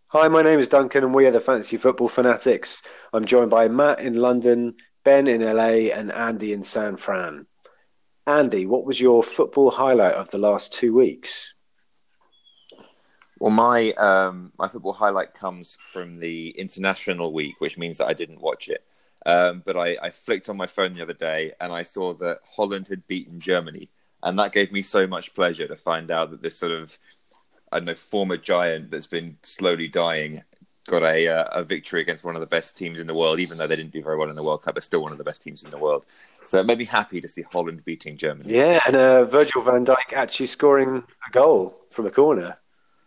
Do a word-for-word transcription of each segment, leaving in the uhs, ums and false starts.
Hi, my name is Duncan, and we are the Fantasy Football Fanatics. I'm joined by Matt in London, Ben in L A, and Andy in San Fran. Andy, what was your football highlight of the last two weeks? Well, my um, my football highlight comes from the international week, which means that I didn't watch it. Um, but I, I flicked on my phone the other day and I saw that Holland had beaten Germany, and that gave me so much pleasure to find out that this sort of I don't know former giant that's been slowly dying got a uh, a victory against one of the best teams in the world, even though they didn't do very well in the World Cup. They're still one of the best teams in the world. So it made me happy to see Holland beating Germany. Yeah, and uh, Virgil van Dijk actually scoring a goal from a corner.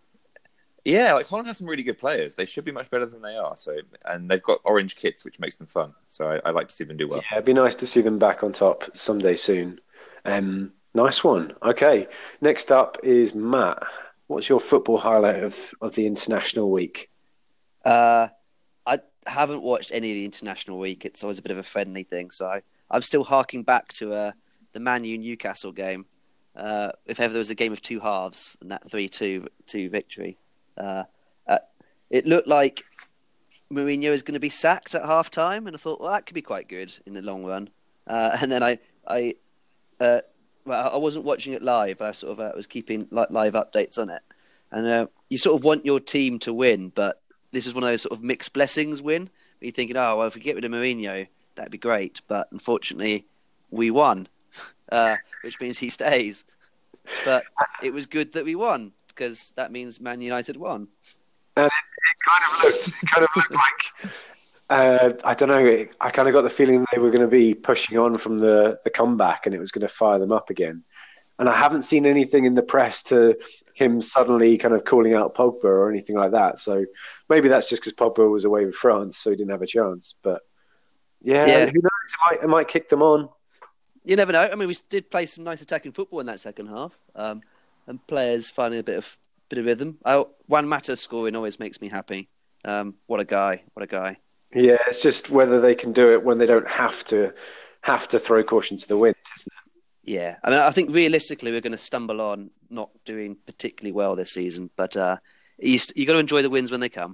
Yeah, like Holland has some really good players. They should be much better than they are. So, and they've got orange kits, which makes them fun. So I, I like to see them do well. Yeah, it'd be nice to see them back on top someday soon. Um, nice one. Okay, next up is Matt. What's your football highlight of, of the international week? Uh, I haven't watched any of the international week. It's always a bit of a friendly thing, so I, I'm still harking back to uh, the Man U Newcastle game. Uh, if ever there was a game of two halves, and that three two two victory. Uh, uh, it looked like Mourinho is going to be sacked at half time, and I thought, well, that could be quite good in the long run. Uh, and then I, I, uh, well, I wasn't watching it live, but I sort of uh, was keeping li- live updates on it. And uh, you sort of want your team to win, but this is one of those sort of mixed blessings win. Where you're thinking, oh, well, if we get rid of Mourinho, that'd be great. But unfortunately, we won, uh, which means he stays. But it was good that we won, because that means Man United won. And it, it kind of looked, it kind of looked like, uh, I don't know, I kind of got the feeling they were going to be pushing on from the, the comeback and it was going to fire them up again. And I haven't seen anything in the press to him suddenly kind of calling out Pogba or anything like that. So maybe that's just because Pogba was away with France, so he didn't have a chance. But yeah, Yeah. who knows? It might, it might kick them on. You never know. I mean, we did play some nice attacking football in that second half, um, and players finding a bit of bit of rhythm. I, Juan Mata scoring always makes me happy. Um, what a guy! What a guy! Yeah, it's just whether they can do it when they don't have to have to throw caution to the wind, isn't it? Yeah, I mean, I think realistically we're going to stumble on not doing particularly well this season, but uh, you st- you got to enjoy the wins when they come.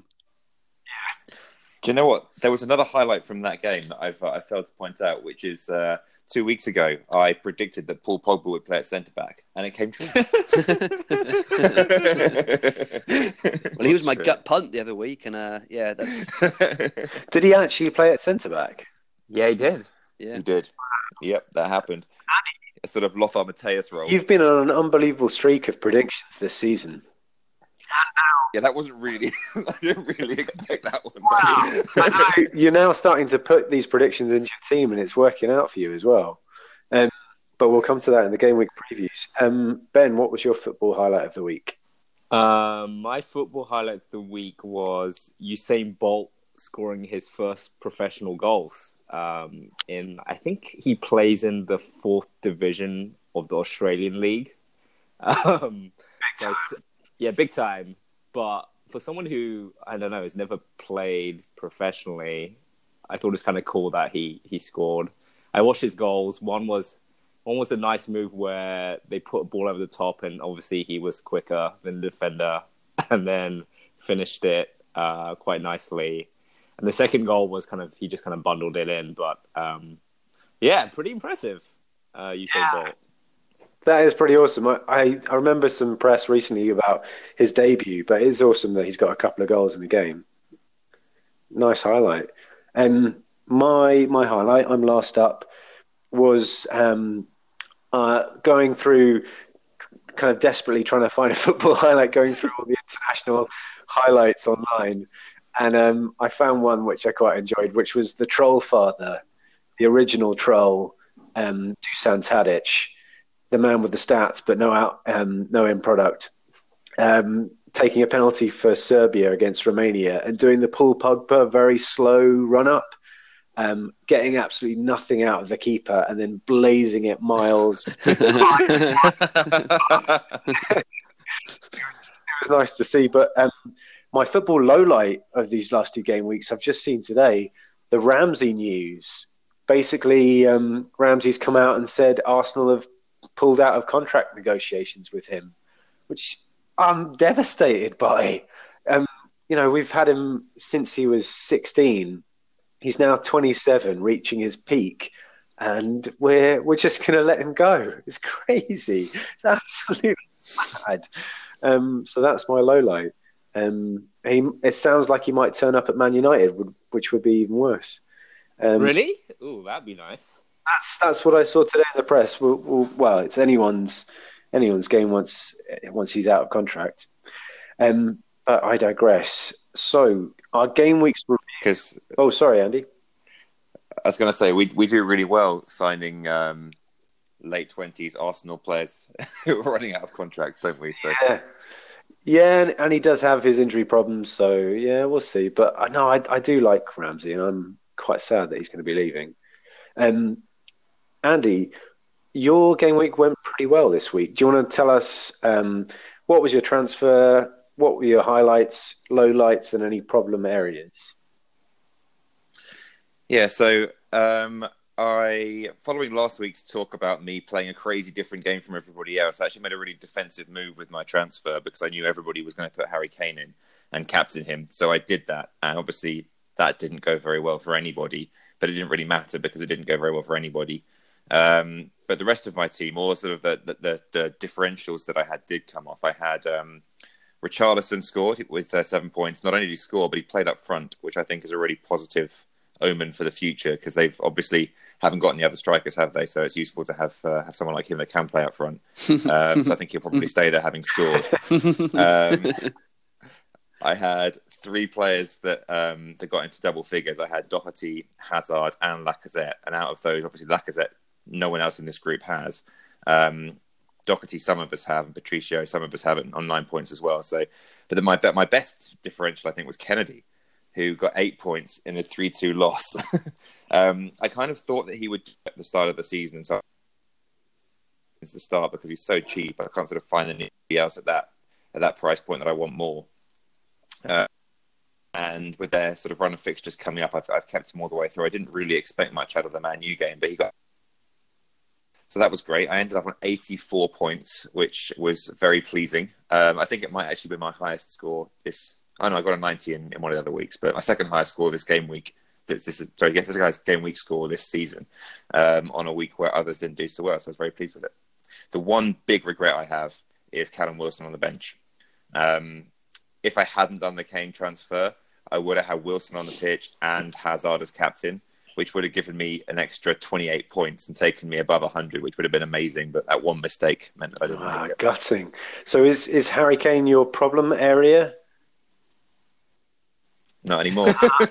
Do you know what? There was another highlight from that game that I've uh, I failed to point out, which is uh, two weeks ago I predicted that Paul Pogba would play at centre back, and it came true. Well, he was my gut punt the other week, and uh, yeah, that's Did he actually play at centre back? Yeah, he did. yeah. He did. Yep, that happened. A sort of Lothar Matthäus role. You've been on an unbelievable streak of predictions this season. Yeah, that wasn't really. I didn't really expect that one. Wow. I know. You're now starting to put these predictions into your team, and it's working out for you as well. Um, but we'll come to that in the game week previews. Um, Ben, what was your football highlight of the week? Um, my football highlight of the week was Usain Bolt scoring his first professional goals. Um, in I think he plays in the fourth division of the Australian League. Um, so it's- yeah, big time. But for someone who, I don't know, has never played professionally, I thought it was kind of cool that he he scored. I watched his goals. One was one was a nice move where they put a ball over the top, and obviously he was quicker than the defender, and then finished it uh, quite nicely. And the second goal was kind of he just kind of bundled it in, but um, yeah, pretty impressive. Uh, Usain Yeah. Bolt. That is pretty awesome. I, I, I remember some press recently about his debut, but it's awesome that he's got a couple of goals in the game. Nice highlight. Um, my my highlight, I'm last up, was um, uh, going through, kind of desperately trying to find a football highlight, going through all the international highlights online. And um, I found one which I quite enjoyed, which was the Troll Father, the original troll, um, Dusan Tadic, the man with the stats but no out, um, no end product, um, taking a penalty for Serbia against Romania and doing the Paul Pogba very slow run up, um, getting absolutely nothing out of the keeper and then blazing it miles. it, was, it was nice to see, but um, my football lowlight of these last two game weeks, I've just seen today, the Ramsey news. Basically, um, Ramsey's come out and said Arsenal have pulled out of contract negotiations with him, which I'm devastated by. Um, you know, we've had him since he was sixteen. He's now twenty-seven, reaching his peak, and we're we're just going to let him go. It's crazy. It's absolutely mad. Um, so that's my low light. Um, he, it sounds like he might turn up at Man United, which would be even worse. Um, Really? Ooh, that'd be nice. That's that's what I saw today in the press. Well, well, well it's anyone's anyone's game once once he's out of contract. Um, but I digress. So our game weeks because oh, sorry, Andy. I was going to say we we do really well signing um, late twenties Arsenal players who are running out of contracts, don't we? So yeah, yeah, and, and he does have his injury problems. So yeah, we'll see. But I know I I do like Ramsey, and I'm quite sad that he's going to be leaving. Um, Andy, your game week went pretty well this week. Do you want to tell us um, what was your transfer? What were your highlights, lowlights, and any problem areas? Yeah, so um, I, following last week's talk about me playing a crazy different game from everybody else, I actually made a really defensive move with my transfer because I knew everybody was going to put Harry Kane in and captain him. So I did that. And obviously that didn't go very well for anybody, but it didn't really matter because it didn't go very well for anybody. Um, but the rest of my team, all sort of the, the, the, the differentials that I had did come off. I had um, Richarlison scored with uh, seven points. Not only did he score, but he played up front, which I think is a really positive omen for the future because they've obviously haven't got any other strikers, have they? So it's useful to have uh, have someone like him that can play up front. Um, so I think he'll probably stay there having scored. Um, I had three players that um, that got into double figures. I had Doherty, Hazard, and Lacazette. And out of those, obviously Lacazette, no one else in this group has. Um, Doherty, some of us have, and Patricio, some of us have it on nine points as well. So, but then my my best differential, I think, was Kennedy, who got eight points in a three two loss. um, I kind of thought that he would at the start of the season, and so it's the start because he's so cheap. I can't sort of find anybody else at that at that price point that I want more. Uh, and with their sort of run of fixtures coming up, I've, I've kept him all the way through. I didn't really expect much out of the Man U game, but he got. So that was great. I ended up on eighty-four points, which was very pleasing. Um, I think it might actually be my highest score this. I know I got a ninety in, in one of the other weeks, but my second highest score this game week. This, this is sorry, yes, this guy's game week score this season um, on a week where others didn't do so well. So I was very pleased with it. The one big regret I have is Callum Wilson on the bench. Um, if I hadn't done the Kane transfer, I would have had Wilson on the pitch and Hazard as captain, which would have given me an extra twenty-eight points and taken me above one hundred, which would have been amazing. But that one mistake meant that I didn't Ah, make it. gutting. So is, is Harry Kane your problem area? Not anymore.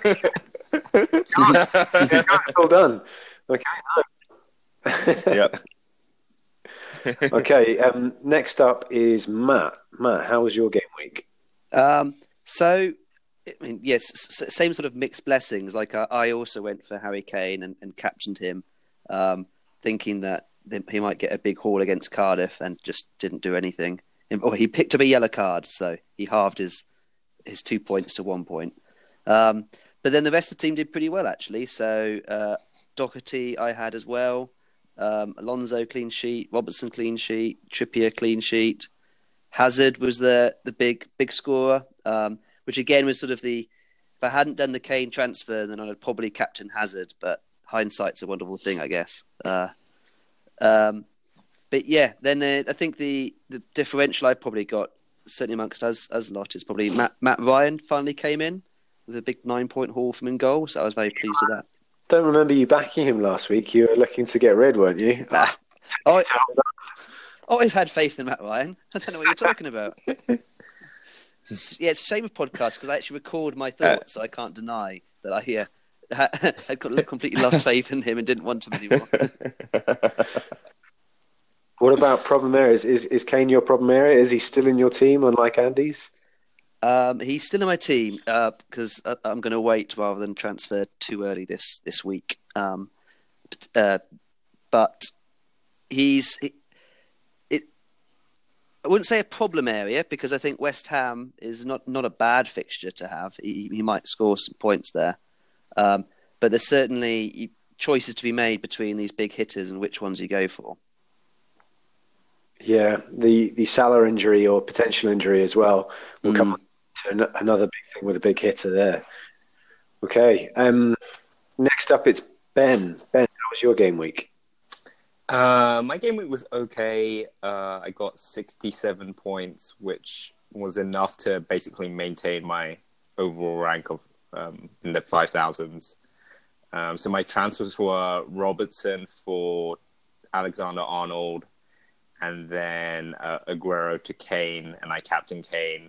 It's all done. Okay. Yep. Okay. Um, next up is Matt. Matt, how was your game week? Um, so, I mean, yes, s- same sort of mixed blessings. Like I, I also went for Harry Kane and, and captained him, um, thinking that th- he might get a big haul against Cardiff, and just didn't do anything. Or he picked up a yellow card, so he halved his his two points to one point. Um, but then the rest of the team did pretty well, actually. So uh, Doherty I had as well. Um, Alonso clean sheet, Robertson clean sheet, Trippier clean sheet. Hazard was the the big big scorer, um, which again was sort of the. If I hadn't done the Kane transfer, then I'd probably captain Hazard. But hindsight's a wonderful thing, I guess. Uh, um, but yeah, then uh, I think the, the differential I probably got certainly amongst us as lot is probably Matt Matt Ryan finally came in with a big nine point haul from in goal, so I was very pleased with that. Don't remember you backing him last week. You were looking to get rid, weren't you? Nah. Oh, I always had faith in Matt Ryan. I don't know what you're talking about. Yeah, it's a shame with podcasts because I actually record my thoughts, so I can't deny that I yeah, had completely lost faith in him and didn't want him anymore. What about problem areas? Is is Kane your problem area? Is he still in your team, unlike Andy's? Um, he's still in my team because uh, I'm going to wait rather than transfer too early this this week. Um, uh, but he's he, it. I wouldn't say a problem area because I think West Ham is not, not a bad fixture to have. He, he might score some points there, um, but there's certainly choices to be made between these big hitters and which ones you go for. Yeah, the the Salah injury or potential injury as well will Mm. come So n- another big thing with a big hitter there. Okay. Um, next up, it's Ben. Ben, how was your game week? Uh, my game week was okay. Uh, I got sixty-seven points, which was enough to basically maintain my overall rank of um, in the five thousands. Um, so my transfers were Robertson for Alexander-Arnold, and then uh, Aguero to Kane, and I captained Kane.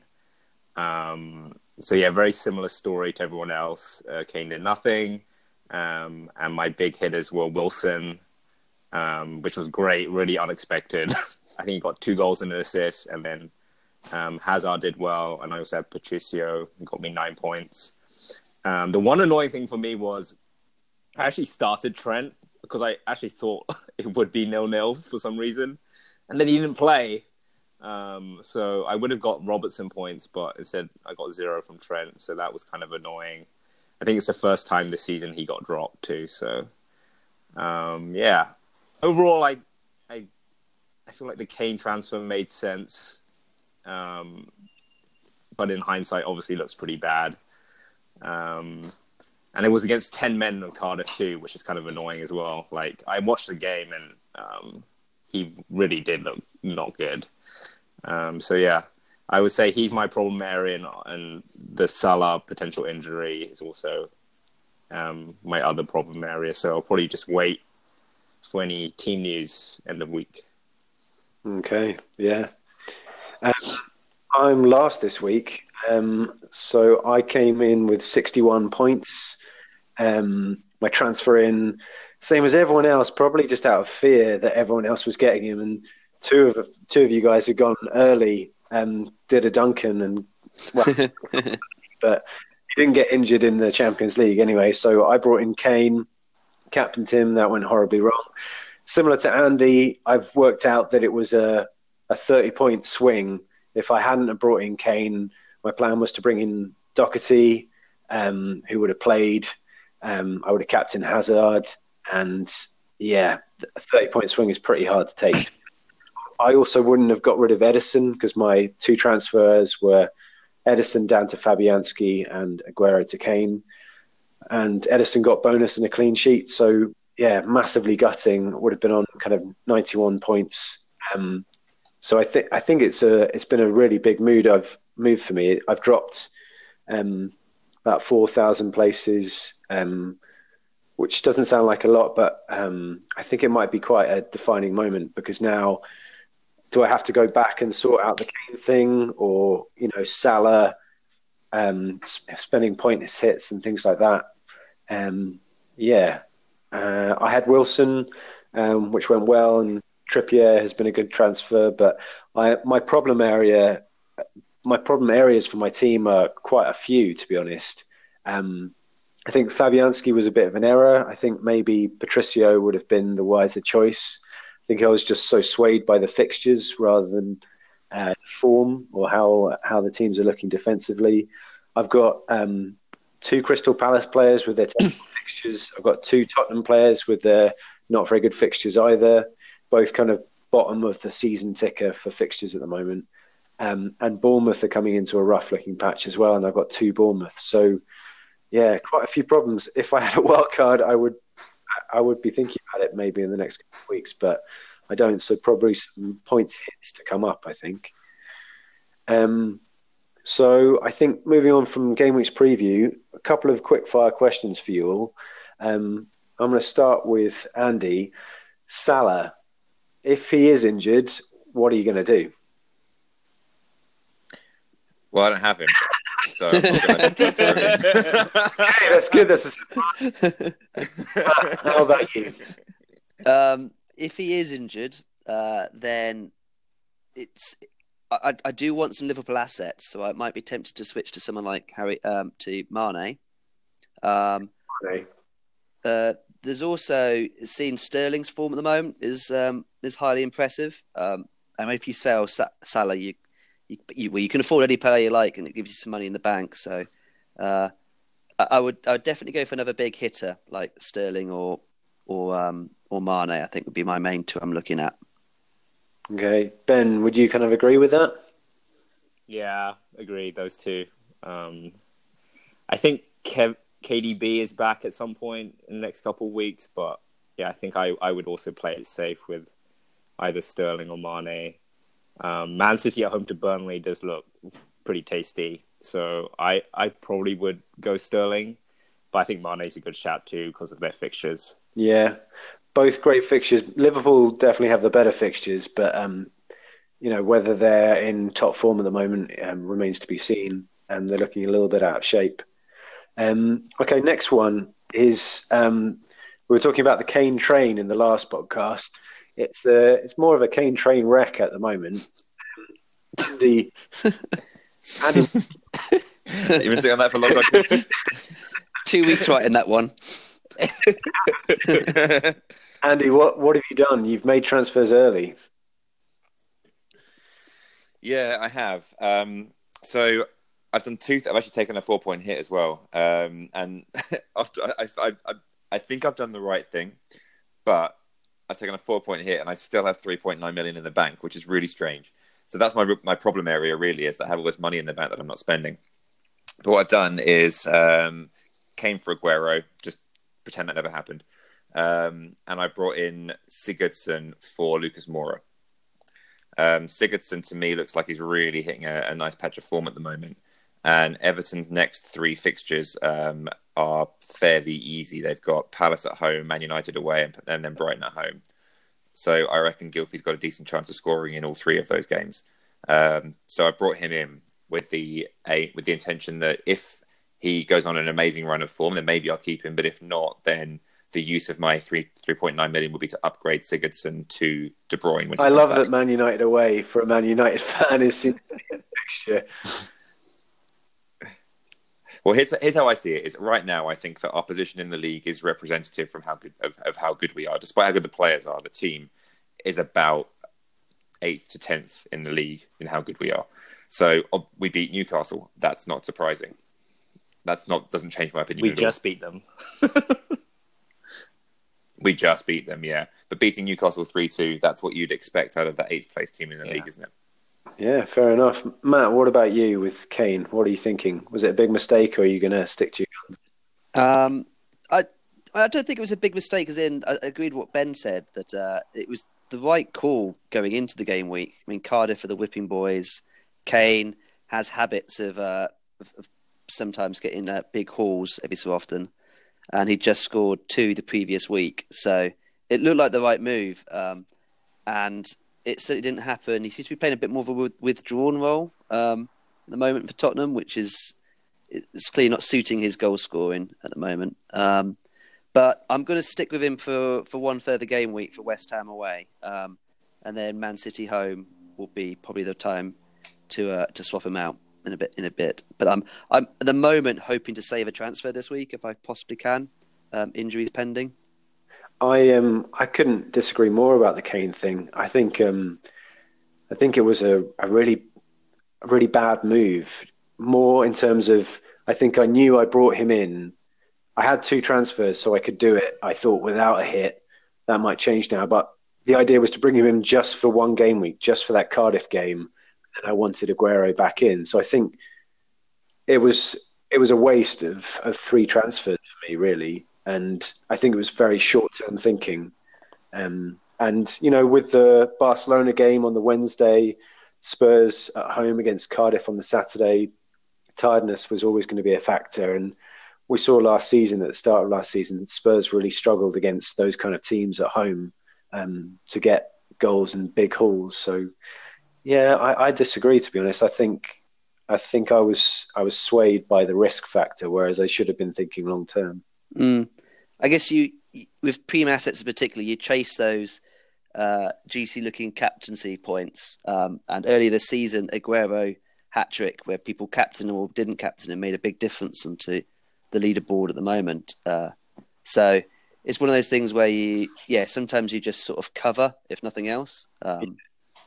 Um, so yeah, very similar story to everyone else. Uh, Kane did nothing, um, and my big hitters were Wilson, um, which was great, really unexpected. I think he got two goals and an assist, and then um, Hazard did well, and I also had Patricio, who got me nine points. Um, the one annoying thing for me was I actually started Trent because I actually thought it would be nil-nil for some reason, and then he didn't play. Um, so I would have got Robertson points, but instead I got zero from Trent, so that was kind of annoying. I think it's the first time this season he got dropped too. So um, yeah, overall, I I I feel like the Kane transfer made sense, um, but in hindsight, obviously looks pretty bad. Um, and it was against ten men of Cardiff too, which is kind of annoying as well. Like I watched the game and um, he really did look not good. Um, so yeah, I would say he's my problem area, and, and the Salah potential injury is also um, my other problem area. So I'll probably just wait for any team news end of week. Okay, yeah. Um, I'm last this week, um, so I came in with sixty-one points. Um, my transfer in, same as everyone else, probably just out of fear that everyone else was getting him, and two of two of you guys had gone early and did a Duncan, and well, but he didn't get injured in the Champions League anyway. So I brought in Kane, captained him. That went horribly wrong. Similar to Andy, I've worked out that it was a a thirty point swing. If I hadn't have brought in Kane, my plan was to bring in Doherty, um, who would have played. Um, I would have captained Hazard, and yeah, a thirty point swing is pretty hard to take. I also wouldn't have got rid of Edison because my two transfers were Edison down to Fabianski and Aguero to Kane. And Edison got bonus and a clean sheet. So, yeah, massively gutting. Would have been on kind of ninety-one points. Um, so I think I think it's a it's been a really big mood. I've moved for me. I've dropped um, about four thousand places, um, which doesn't sound like a lot, but um, I think it might be quite a defining moment because now, do I have to go back and sort out the Kane thing, or you know, Salah um, spending pointless hits and things like that? Um, yeah, uh, I had Wilson, um, which went well, and Trippier has been a good transfer. But I, my problem area, my problem areas for my team are quite a few, to be honest. Um, I think Fabianski was a bit of an error. I think maybe Patricio would have been the wiser choice. I think I was just so swayed by the fixtures rather than uh, form or how how the teams are looking defensively. I've got um, two Crystal Palace players with their terrible fixtures. I've got two Tottenham players with their not very good fixtures either. Both kind of bottom of the season ticker for fixtures at the moment. Um, and Bournemouth are coming into a rough-looking patch as well, and I've got two Bournemouth. So, yeah, quite a few problems. If I had a wild card, I would I would be thinking about it maybe in the next couple of weeks, but I don't. So probably some points hits to come up, I think. Um, so I think moving on from Game Week's preview, a couple of quick fire questions for you all. Um, I'm going to start with Andy. Salah, if he is injured, what are you going to do? Well, I don't have him, so I'm not going to transfer him. Hey, that's good. That's a... How about you? Um, if he is injured, uh, then it's I, I do want some Liverpool assets, so I might be tempted to switch to someone like Harry um, to Mane. Um, Okay. uh, there's also seeing Sterling's form at the moment is um, is highly impressive. Um, and if you sell Sa- Salah, you you, you well, you can afford any player you like, and it gives you some money in the bank. So uh, I, I would I would definitely go for another big hitter like Sterling or or um, or Mane. I think would be my main two I'm looking at. Okay. Ben, would you kind of agree with that? Yeah, agree. Those two. Um, I think Kev- K D B is back at some point in the next couple of weeks, but yeah, I think I, I would also play it safe with either Sterling or Mane. Um, Man City at home to Burnley does look pretty tasty, so I, I probably would go Sterling, but I think Mane's a good shout too because of their fixtures. Yeah, both great fixtures. Liverpool definitely have the better fixtures, but um, you know, whether they're in top form at the moment um, remains to be seen, and they're looking a little bit out of shape. Um, okay, next one is um, we were talking about the Kane train in the last podcast. It's the it's more of a Kane train wreck at the moment. Andy, Andy, You've been sitting on that for a long time. Two weeks right in that one. Andy, what what have you done? You've made transfers early. Yeah, I have. Um, so I've done two. Th- I've actually taken a four-point hit as well, um, and after I, I, I, I think I've done the right thing, but I've taken a four-point hit, and I still have three point nine million in the bank, which is really strange. So that's my my problem area. Really, is that I have all this money in the bank that I'm not spending. But what I've done is um, Kane for Aguero, just pretend that never happened, um, and I brought in Sigurdsson for Lucas Moura. Um, Sigurdsson to me looks like he's really hitting a, a nice patch of form at the moment. And Everton's next three fixtures um, are fairly easy. They've got Palace at home, Man United away, and, and then Brighton at home. So I reckon Gylfi's got a decent chance of scoring in all three of those games. Um, so I brought him in with the a, with the intention that if he goes on an amazing run of form, then maybe I'll keep him. But if not, then the use of my three three point nine million would be to upgrade Sigurdsson to De Bruyne. When he I love back. that Man United away for a Man United fan is in the fixture. Well, here's here's how I see it: is right now I think that our position in the league is representative from how good of, of how good we are. Despite how good the players are, the team is about eighth to tenth in the league in how good we are. So uh, we beat Newcastle. That's not surprising. That's not doesn't change my opinion. We at just all. beat them. We just beat them, yeah. But beating Newcastle three two, that's what you'd expect out of that eighth place team in the Yeah. league, isn't it? Yeah, fair enough. Matt, what about you with Kane? What are you thinking? Was it a big mistake, or are you going to stick to your guns? Um, I I don't think it was a big mistake, as in I agreed with what Ben said, that uh, it was the right call going into the game week. I mean, Cardiff are the whipping boys. Kane has habits of, uh, of, of sometimes getting uh, big hauls every so often, and he just scored two the previous week. So it looked like the right move, um, and it certainly didn't happen. He seems to be playing a bit more of a withdrawn role um, at the moment for Tottenham, which is it's clearly not suiting his goal scoring at the moment. Um, but I'm going to stick with him for, for one further game week for West Ham away, um, and then Man City home will be probably the time to uh, to swap him out in a bit. In a bit, but I'm I'm at the moment hoping to save a transfer this week if I possibly can. Um, injuries pending. I um I couldn't disagree more about the Kane thing. I think um I think it was a, a really a really bad move. More in terms of I think I knew I brought him in. I had two transfers, so I could do it. I thought without a hit. That might change now, but the idea was to bring him in just for one game week, just for that Cardiff game, and I wanted Aguero back in. So I think it was it was a waste of, of three transfers for me, really. And I think it was very short-term thinking. Um, and, you know, with the Barcelona game on the Wednesday, Spurs at home against Cardiff on the Saturday, tiredness was always going to be a factor. And we saw last season, at the start of last season, Spurs really struggled against those kind of teams at home um, to get goals and big hauls. So, yeah, I, I disagree, to be honest. I think I think I was I was swayed by the risk factor, whereas I should have been thinking long-term. Mm. I guess you, with prem assets in particular, you chase those uh, juicy-looking captaincy points. Um, and earlier this season, Aguero hat-trick, where people captain or didn't captain him, made a big difference onto the leaderboard at the moment. Uh, so it's one of those things where you, yeah, sometimes you just sort of cover, if nothing else. Um,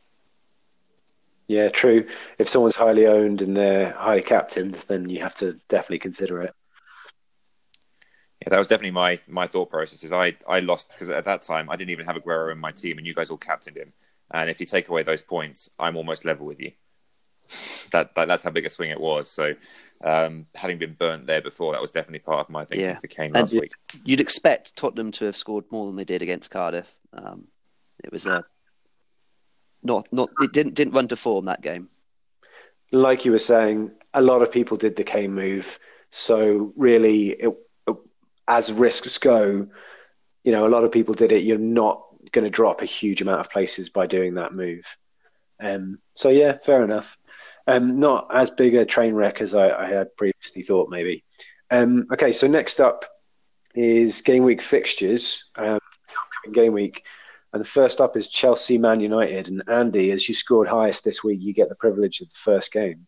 yeah, true. If someone's highly owned and they're highly captained, then you have to definitely consider it. Yeah, that was definitely my, my thought process. Is I, I lost because at that time I didn't even have Aguero in my team, and you guys all captained him. And if you take away those points, I'm almost level with you. that, that that's how big a swing it was. So um, having been burnt there before, that was definitely part of my thinking Yeah. for Kane And last week. You'd expect Tottenham to have scored more than they did against Cardiff. Um, it was a not not it didn't didn't run to form that game. Like you were saying, a lot of people did the Kane move. So really, it, as risks go, you know, a lot of people did it. You're not going to drop a huge amount of places by doing that move. Um, so yeah, fair enough. Um, not as big a train wreck as I, I had previously thought, maybe. Um, okay, so next up is game week fixtures, um, upcoming game week. And the first up is Chelsea Man United. And Andy, as you scored highest this week, you get the privilege of the first game.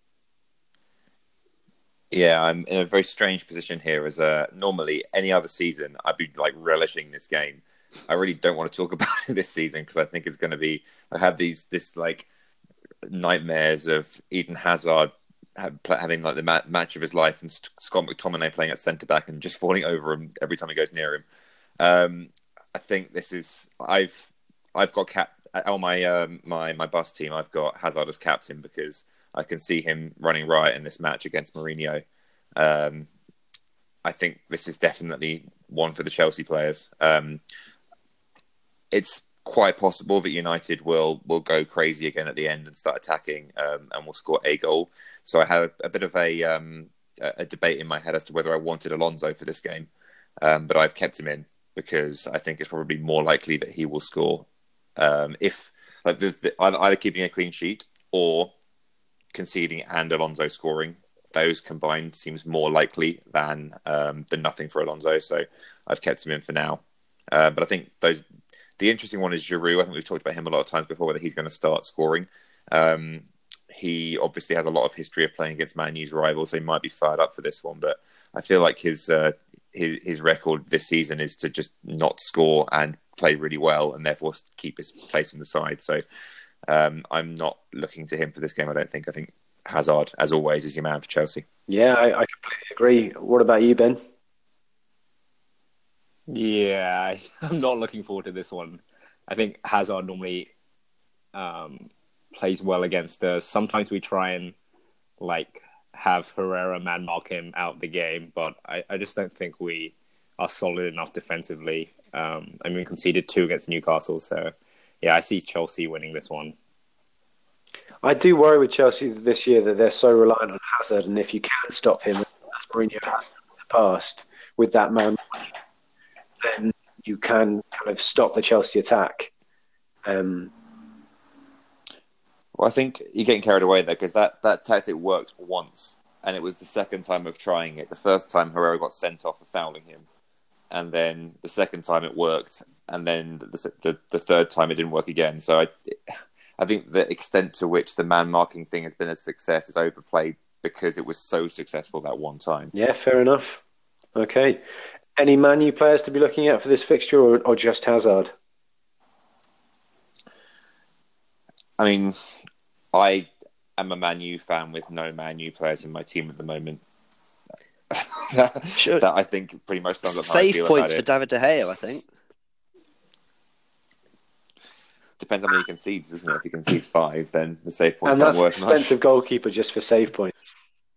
Yeah, I'm in a very strange position here. As uh, normally, any other season, I'd be like relishing this game. I really don't want to talk about it this season because I think it's going to be. I have these this like nightmares of Eden Hazard having like the mat- match of his life and Scott McTominay playing at centre back and just falling over him every time he goes near him. Um, I think this is. I've I've got cap on my um, my my bus team. I've got Hazard as captain because I can see him running riot in this match against Mourinho. Um, I think this is definitely one for the Chelsea players. Um, it's quite possible that United will will go crazy again at the end and start attacking um, and will score a goal. So I had a, a bit of a um, a debate in my head as to whether I wanted Alonso for this game, um, but I've kept him in because I think it's probably more likely that he will score um, if like the, the, either, either keeping a clean sheet or conceding and Alonso scoring. Those combined seems more likely than um, than nothing for Alonso. So I've kept him in for now. Uh, but I think those the interesting one is Giroud. I think we've talked about him a lot of times before, whether he's going to start scoring. Um, he obviously has a lot of history of playing against Man U's rivals, so he might be fired up for this one. But I feel like his uh, his, his record this season is to just not score and play really well, and therefore keep his place in the side. So um, I'm not looking to him for this game. I don't think. I think Hazard, as always, is your man for Chelsea. Yeah, I, I completely agree. What about you, Ben? Yeah, I'm not looking forward to this one. I think Hazard normally um, plays well against us. Sometimes we try and like have Herrera man mark him out the game, but I, I just don't think we are solid enough defensively. Um, I mean, we conceded two against Newcastle, so yeah, I see Chelsea winning this one. I do worry with Chelsea this year that they're so reliant on Hazard, and if you can stop him, as Mourinho has in the past, with that man, then you can kind of stop the Chelsea attack. Um, well, I think you're getting carried away there because that, that tactic worked once, and it was the second time of trying it. The first time Herrera got sent off for fouling him, and then the second time it worked, and then the the, the third time it didn't work again. So I, I think the extent to which the man marking thing has been a success is overplayed because it was so successful that one time. Yeah, fair enough. Okay. Any Man U players to be looking at for this fixture, or, or just Hazard? I mean, I am a Man U fan with no Man U players in my team at the moment. that, Sure. that I think pretty much sums up how I Save feel points about for it. David De Gea, I think. Depends how many he concedes, isn't it? If he concedes five, then the save points And aren't that's an worth expensive much. goalkeeper just for save points.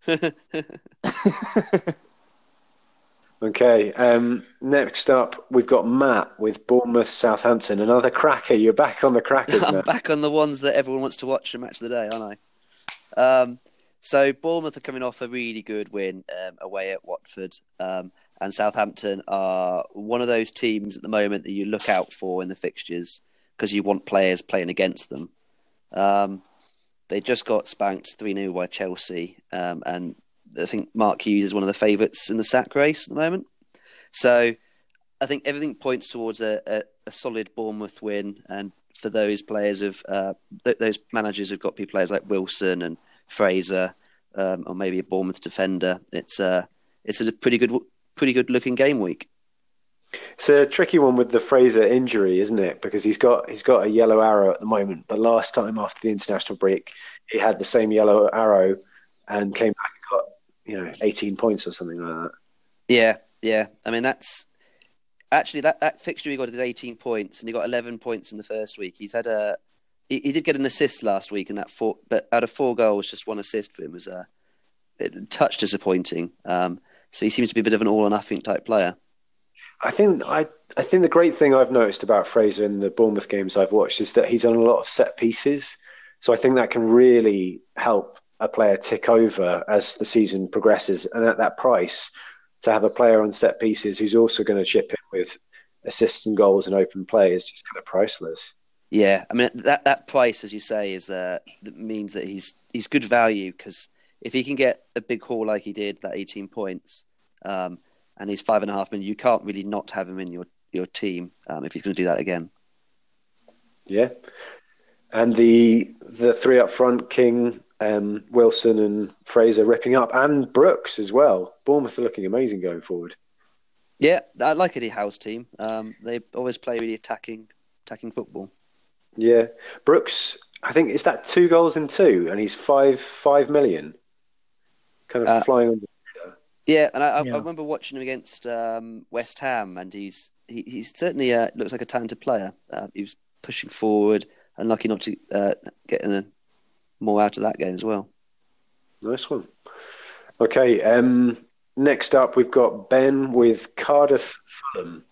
Okay. Um, next up, we've got Matt with Bournemouth Southampton. Another cracker. You're back on the crackers, I'm Matt. back on the ones that everyone wants to watch a match of the day, aren't I? Um, so Bournemouth are coming off a really good win um, away at Watford, um, and Southampton are one of those teams at the moment that you look out for in the fixtures because you want players playing against them. Um, they just got spanked three nil by Chelsea, um, and I think Mark Hughes is one of the favourites in the sack race at the moment. So I think everything points towards a, a, a solid Bournemouth win. And for those players of uh, th- those managers who've got players like Wilson and Fraser, um, or maybe a Bournemouth defender, it's a it's a pretty good pretty good looking game week. It's a tricky one with the Fraser injury, isn't it? Because he's got he's got a yellow arrow at the moment. But last time after the international break, he had the same yellow arrow and came back and got, you know, eighteen points or something like that. Yeah, yeah. I mean, that's actually that, that fixture he got is eighteen points, and he got eleven points in the first week. He's had a he, he did get an assist last week in that four, but out of four goals, just one assist for him was a uh, touch disappointing. Um, so he seems to be a bit of an all or nothing type player. I think I I think the great thing I've noticed about Fraser in the Bournemouth games I've watched is that he's on a lot of set pieces. So I think that can really help a player tick over as the season progresses. And at that price, to have a player on set pieces who's also going to chip in with assists and goals and open play is just kind of priceless. Yeah, I mean that that price, as you say, is uh, that means that he's he's good value, because if he can get a big haul like he did, that eighteen points, um, and he's five and a half million, you can't really not have him in your your team um, if he's going to do that again. Yeah, and the the three up front, King, um, Wilson, and Fraser ripping up, and Brooks as well. Bournemouth are looking amazing going forward. Yeah, I like Eddie Howe's team. Um, they always play really attacking attacking football. Yeah, Brooks, I think, is that two goals in two, and he's five five million, kind of Uh, flying on. Yeah, and I, I, Yeah. I remember watching him against um, West Ham, and he's he, he's certainly uh, looks like a talented player. Uh, he was pushing forward, and lucky not to uh, get a, more out of that game as well. Nice one. Okay, um, next up we've got Ben with Cardiff Fulham.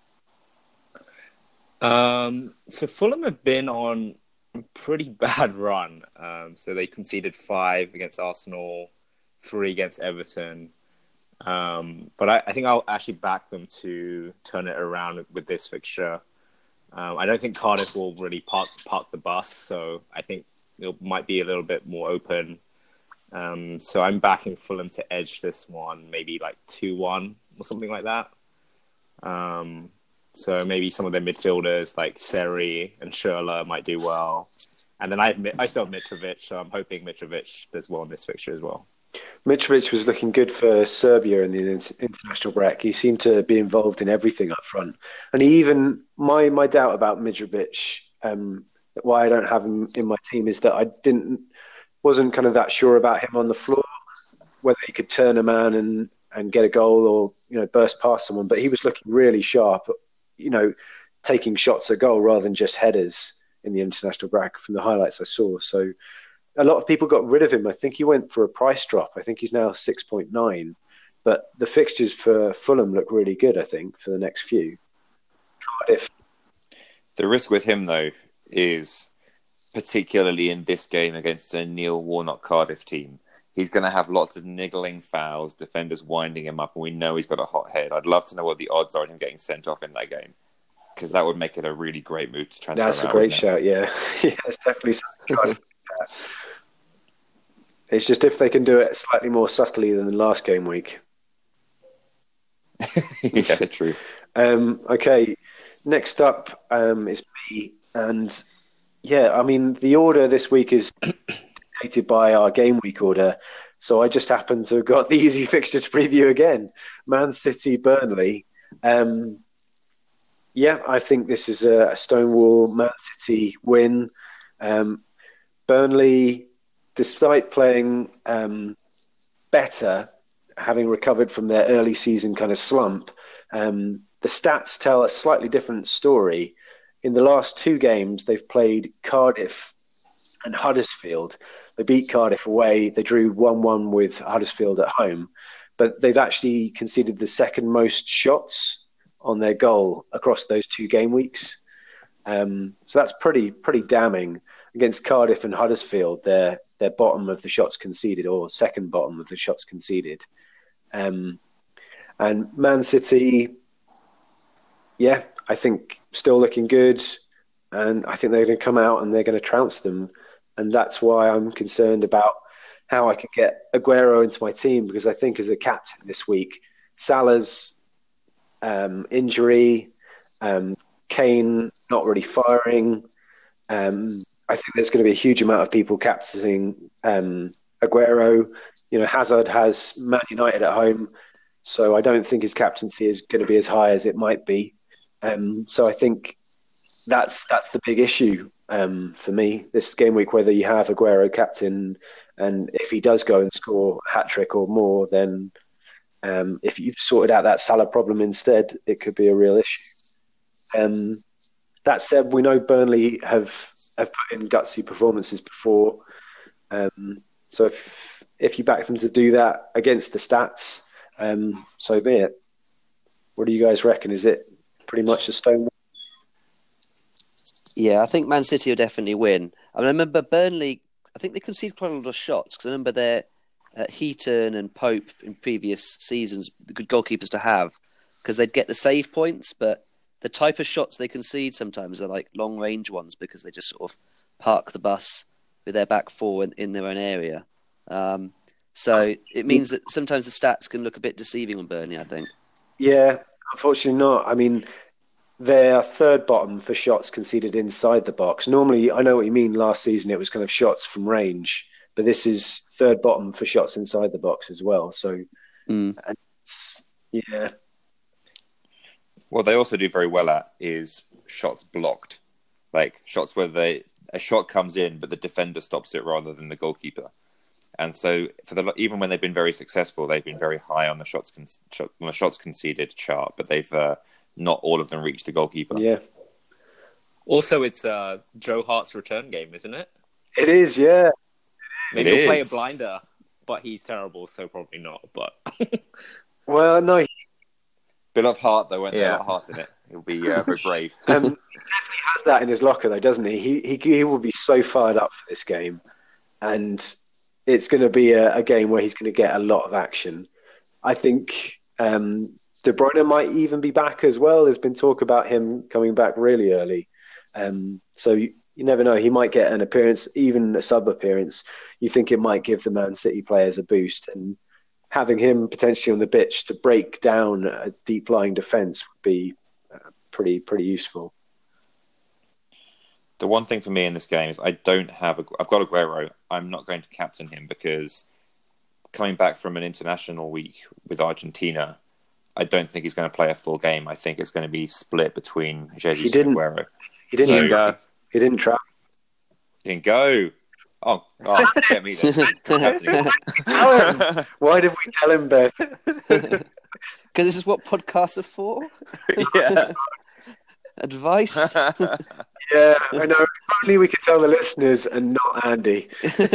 Um, so Fulham have been on a pretty bad run. Um, so they conceded five against Arsenal, three against Everton. Um, but I, I think I'll actually back them to turn it around with this fixture. Um, I don't think Cardiff will really park park the bus, so I think it might be a little bit more open. Um, so I'm backing Fulham to edge this one, maybe like two one or something like that. Um, so maybe some of their midfielders like Seri and Schürrle might do well. And then I I still have Mitrovic, so I'm hoping Mitrovic does well in this fixture as well. Mitrovic was looking good for Serbia in the international break. He seemed to be involved in everything up front. And he even, my my doubt about Mitrovic, um, why I don't have him in my team, is that I didn't wasn't kind of that sure about him on the floor, whether he could turn a man and, and get a goal or, you know, burst past someone. But he was looking really sharp, you know, taking shots at goal rather than just headers in the international break from the highlights I saw. So a lot of people got rid of him. I think he went for a price drop. I think he's now six point nine. But the fixtures for Fulham look really good, I think, for the next few. Cardiff. The risk with him, though, is particularly in this game against a Neil Warnock Cardiff team, he's going to have lots of niggling fouls, defenders winding him up, and we know he's got a hot head. I'd love to know what the odds are on him getting sent off in that game, because that would make it a really great move to transfer. That's a around, great wouldn't it? shout, yeah. Yeah, it's definitely something Cardiff can get. It's just if they can do it slightly more subtly than the last game week. Yeah, true. Um, okay, next up um, is me. And yeah, I mean, the order this week is dictated by our game week order. So I just happened to have got the easy fixtures preview again. Man City, Burnley. Um, yeah, I think this is a, a Stonewall Man City win. Um, Burnley, despite playing um, better, having recovered from their early season kind of slump, um, the stats tell a slightly different story. In the last two games, they've played Cardiff and Huddersfield. They beat Cardiff away. They drew one one with Huddersfield at home. But they've actually conceded the second most shots on their goal across those two game weeks. Um, so that's pretty pretty damning. Against Cardiff and Huddersfield, they're, they're bottom of the shots conceded, or second bottom of the shots conceded. Um, and Man City, yeah, I think still looking good. And I think they're going to come out and they're going to trounce them. And that's why I'm concerned about how I can get Aguero into my team, because I think as a captain this week, Salah's um, injury, um, Kane not really firing. Um, I think there's going to be a huge amount of people captaining um, Aguero. You know, Hazard has Man United at home, so I don't think his captaincy is going to be as high as it might be. Um, so I think that's that's the big issue um, for me this game week, whether you have Aguero captain, and if he does go and score a hat-trick or more, then um, if you've sorted out that Salah problem instead, it could be a real issue. Um, that said, we know Burnley have have put in gutsy performances before. Um, so if if you back them to do that against the stats, um, so be it. What do you guys reckon? Is it pretty much a stone? Yeah, I think Man City will definitely win. I, mean, I remember Burnley, I think they conceded quite a lot of shots because I remember their uh, Heaton and Pope in previous seasons, the good goalkeepers to have, because they'd get the save points, but the type of shots they concede sometimes are like long range ones because they just sort of park the bus with their back four in, in their own area. Um, so it means that sometimes the stats can look a bit deceiving on Burnley, I think. Yeah, unfortunately not. I mean, they're third bottom for shots conceded inside the box. Normally, I know what you mean. Last season, it was kind of shots from range, but this is third bottom for shots inside the box as well. So, Mm. and it's, yeah, What they also do very well at is shots blocked, like shots where they a shot comes in, but the defender stops it rather than the goalkeeper. And so, for the even when they've been very successful, they've been very high on the shots con- shot, on the shots conceded chart, but they've uh, not all of them reached the goalkeeper. yeah, Also, it's uh, Joe Hart's return game, isn't it? it is. Yeah, Maybe It he'll play a is. blinder, but he's terrible, so probably not. But well, no, he Bit of heart though, won't there? Yeah. A lot of heart in it. He'll be uh, very brave. um, he definitely has that in his locker, though, doesn't he? He he, he will be so fired up for this game, and it's going to be a, a game where he's going to get a lot of action. I think um, De Bruyne might even be back as well. There's been talk about him coming back really early. Um, so you, you never know. He might get an appearance, even a sub appearance. You think it might give the Man City players a boost. And having him potentially on the pitch to break down a deep lying defence would be uh, pretty, pretty useful. The one thing for me in this game is I don't have. A, I've got Aguero. I'm not going to captain him because coming back from an international week with Argentina, I don't think he's going to play a full game. I think it's going to be split between Jesus He didn't- and Aguero. He didn't. So- tra- he didn't travel. He didn't go. Oh, oh get me then. Captaining him. Tell him. Why did we tell him, Ben? Because this is what podcasts are for. yeah, Advice. Yeah, I know. If only we could tell the listeners and not Andy.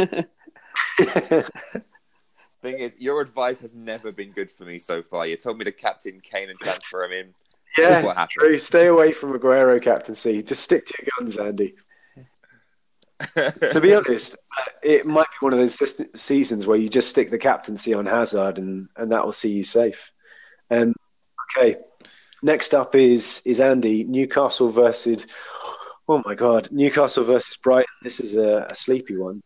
Thing is, your advice has never been good for me so far. You told me to captain Kane and transfer him in. Yeah, What happened? true. Stay away from Aguero captaincy. Just stick to your guns, Andy. To be honest, uh, it might be one of those sys- seasons where you just stick the captaincy on Hazard, and, and that will see you safe. Um, okay, next up is is Andy. Newcastle versus. Oh my God, Newcastle versus Brighton. This is a, a sleepy one.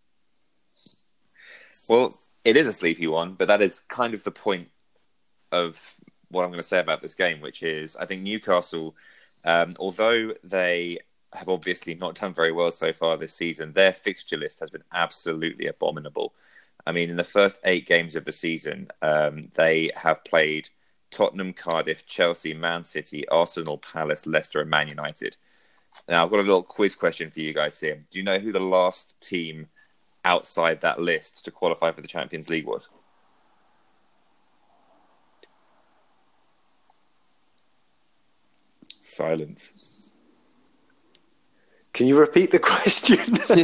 Well, it is a sleepy one, but that is kind of the point of what I'm going to say about this game, which is I think Newcastle, um, although they have obviously not done very well so far this season, their fixture list has been absolutely abominable. I mean, in the first eight games of the season, um, they have played Tottenham, Cardiff, Chelsea, Man City, Arsenal, Palace, Leicester, and Man United. Now, I've got a little quiz question for you guys here. Do you know who the last team outside that list to qualify for the Champions League was? Silence. Can you repeat the question?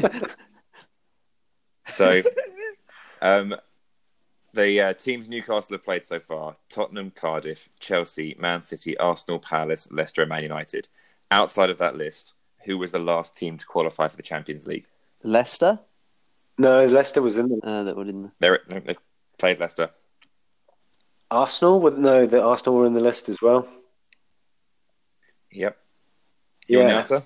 So, um, the uh, teams Newcastle have played so far: Tottenham, Cardiff, Chelsea, Man City, Arsenal, Palace, Leicester, and Man United. Outside of that list, who was the last team to qualify for the Champions League? Leicester. No, Leicester was in the Uh, that would in. They're, they played Leicester. Arsenal. Well, no, the Arsenal were in the list as well. Yep. You want the Yeah. answer?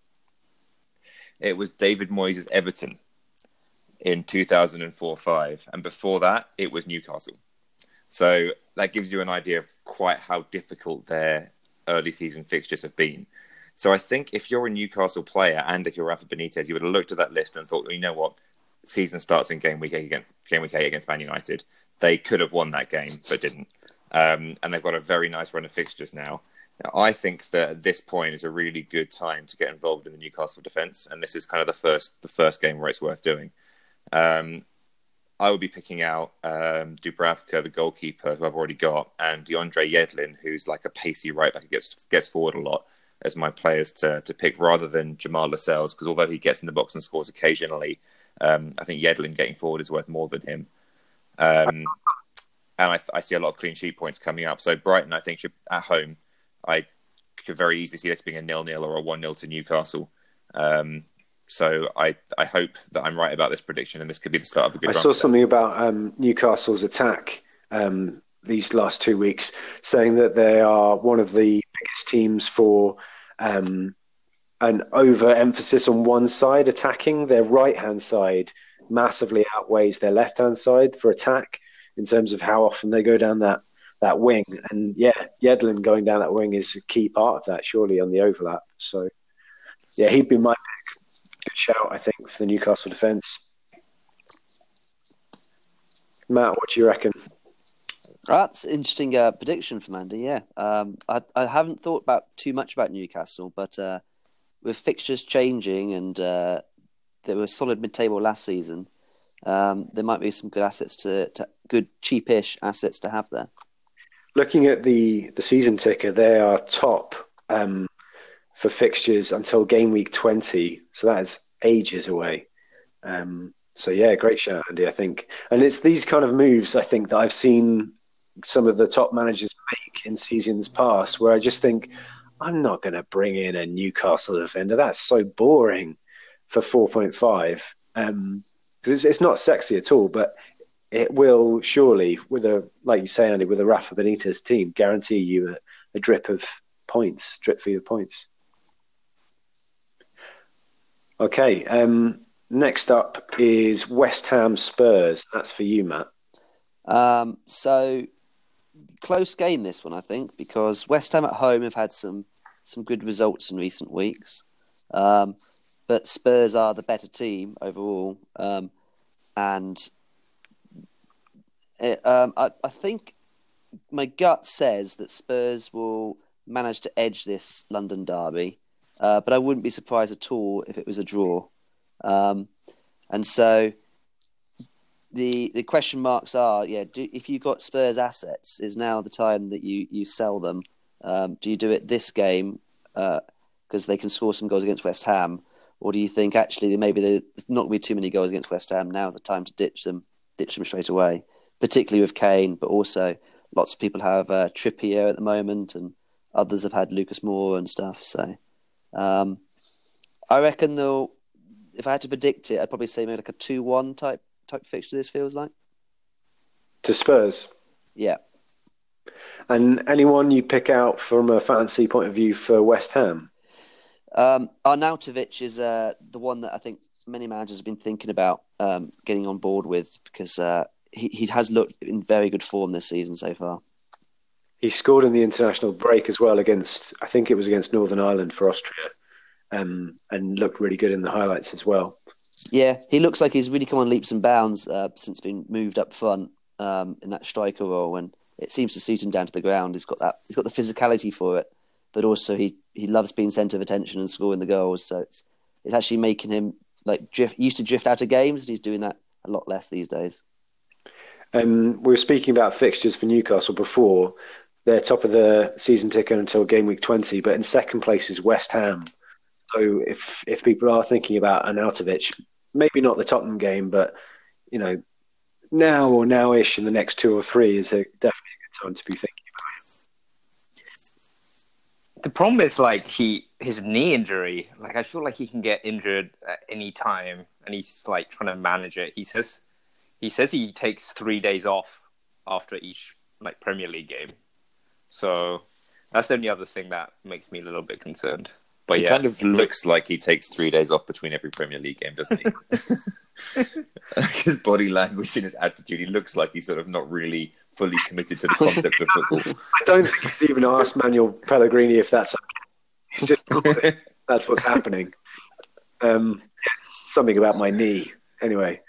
It was David Moyes' Everton in two thousand four five. And before that, it was Newcastle. So that gives you an idea of quite how difficult their early season fixtures have been. So I think if you're a Newcastle player and if you're Rafa Benitez, you would have looked at that list and thought, well, you know what? Season starts in game week eight against, game week eight against Man United. They could have won that game, but didn't. Um, and they've got a very nice run of fixtures now. Now, I think that at this point is a really good time to get involved in the Newcastle defence, and this is kind of the first the first game where it's worth doing. Um, I would be picking out um, Dubravka, the goalkeeper, who I've already got, and DeAndre Yedlin, who's like a pacey right back who gets gets forward a lot. as my players to to pick rather than Jamal Lascelles, because although he gets in the box and scores occasionally, um, I think Yedlin getting forward is worth more than him. Um, and I, I see a lot of clean sheet points coming up. So Brighton, I think, should, at home, I could very easily see this being a nil-nil or a one-nil to Newcastle. Um, so I I hope that I'm right about this prediction, and this could be the start of a good I run saw for something about um, Newcastle's attack um, these last two weeks, saying that they are one of the biggest teams for um, an over-emphasis on one side attacking. Their right-hand side massively outweighs their left-hand side for attack in terms of how often they go down that, that wing. And yeah, Yedlin going down that wing is a key part of that, surely, on the overlap. So yeah, he'd be my pick. Good shout, I think, for the Newcastle defence. Matt, what do you reckon? That's an interesting uh, prediction from Andy, yeah. Um, I, I haven't thought about too much about Newcastle, but uh, with fixtures changing and uh, they were solid mid-table last season, um, there might be some good assets to, to good cheapish assets to have there. Looking at the, the season ticker, they are top um, for fixtures until game week twenty, so that is ages away. Um, so yeah, great shout, Andy, I think. And it's these kind of moves, I think, that I've seen some of the top managers make in seasons past, where I just think, I'm not going to bring in a Newcastle defender. That's so boring for four point five. Um, because it's, it's not sexy at all, but it will surely, with a, like you say, Andy, with a Rafa Benitez team, guarantee you a, a drip of points, drip feed of points. Okay, um, next up is West Ham Spurs. That's for you, Matt. Um, so, close game this one, I think, because West Ham at home have had some, some good results in recent weeks. Um, but Spurs are the better team overall. Um, and it, um, I, I think my gut says that Spurs will manage to edge this London derby. Uh, but I wouldn't be surprised at all if it was a draw. Um, and so the the question marks are, yeah, do, if you've got Spurs assets, is now the time that you, you sell them? Um, do you do it this game because uh, they can score some goals against West Ham? Or do you think actually maybe there's not going to be too many goals against West Ham, now the time to ditch them, ditch them straight away, particularly with Kane, but also lots of people have uh, Trippier at the moment and others have had Lucas Moura and stuff, so... Um, I reckon though, if I had to predict it, I'd probably say maybe like a two one type type fixture. This feels like to Spurs, yeah. And anyone you pick out from a fantasy point of view for West Ham? Um, Arnautovic is uh, the one that I think many managers have been thinking about um, getting on board with because uh, he he has looked in very good form this season so far. He scored in the international break as well against, I think it was against Northern Ireland for Austria, um, and looked really good in the highlights as well. Yeah, he looks like he's really come on leaps and bounds uh, since being moved up front um, in that striker role, and it seems to suit him down to the ground. He's got that, he's got the physicality for it, but also he, he loves being centre of attention and scoring the goals. So it's it's actually making him like drift, used to drift out of games, and he's doing that a lot less these days. Um, we were speaking about fixtures for Newcastle before. They're top of the season ticker until game week twenty, but in second place is West Ham. So if if people are thinking about Arnautovic, maybe not the Tottenham game, but you know, now or now-ish in the next two or three is a, definitely a good time to be thinking about it. The problem is like he his knee injury. Like I feel like he can get injured at any time, and he's like trying to manage it. He says he says he takes three days off after each like Premier League game. So that's the only other thing that makes me a little bit concerned. But he yeah, kind of looks like he takes three days off between every Premier League game, doesn't he? His body language and his attitude, he looks like he's sort of not really fully committed to the concept of football. I don't think he's even asked Manuel Pellegrini if that's okay. He's just that's what's happening. Um, it's something about my knee. Anyway,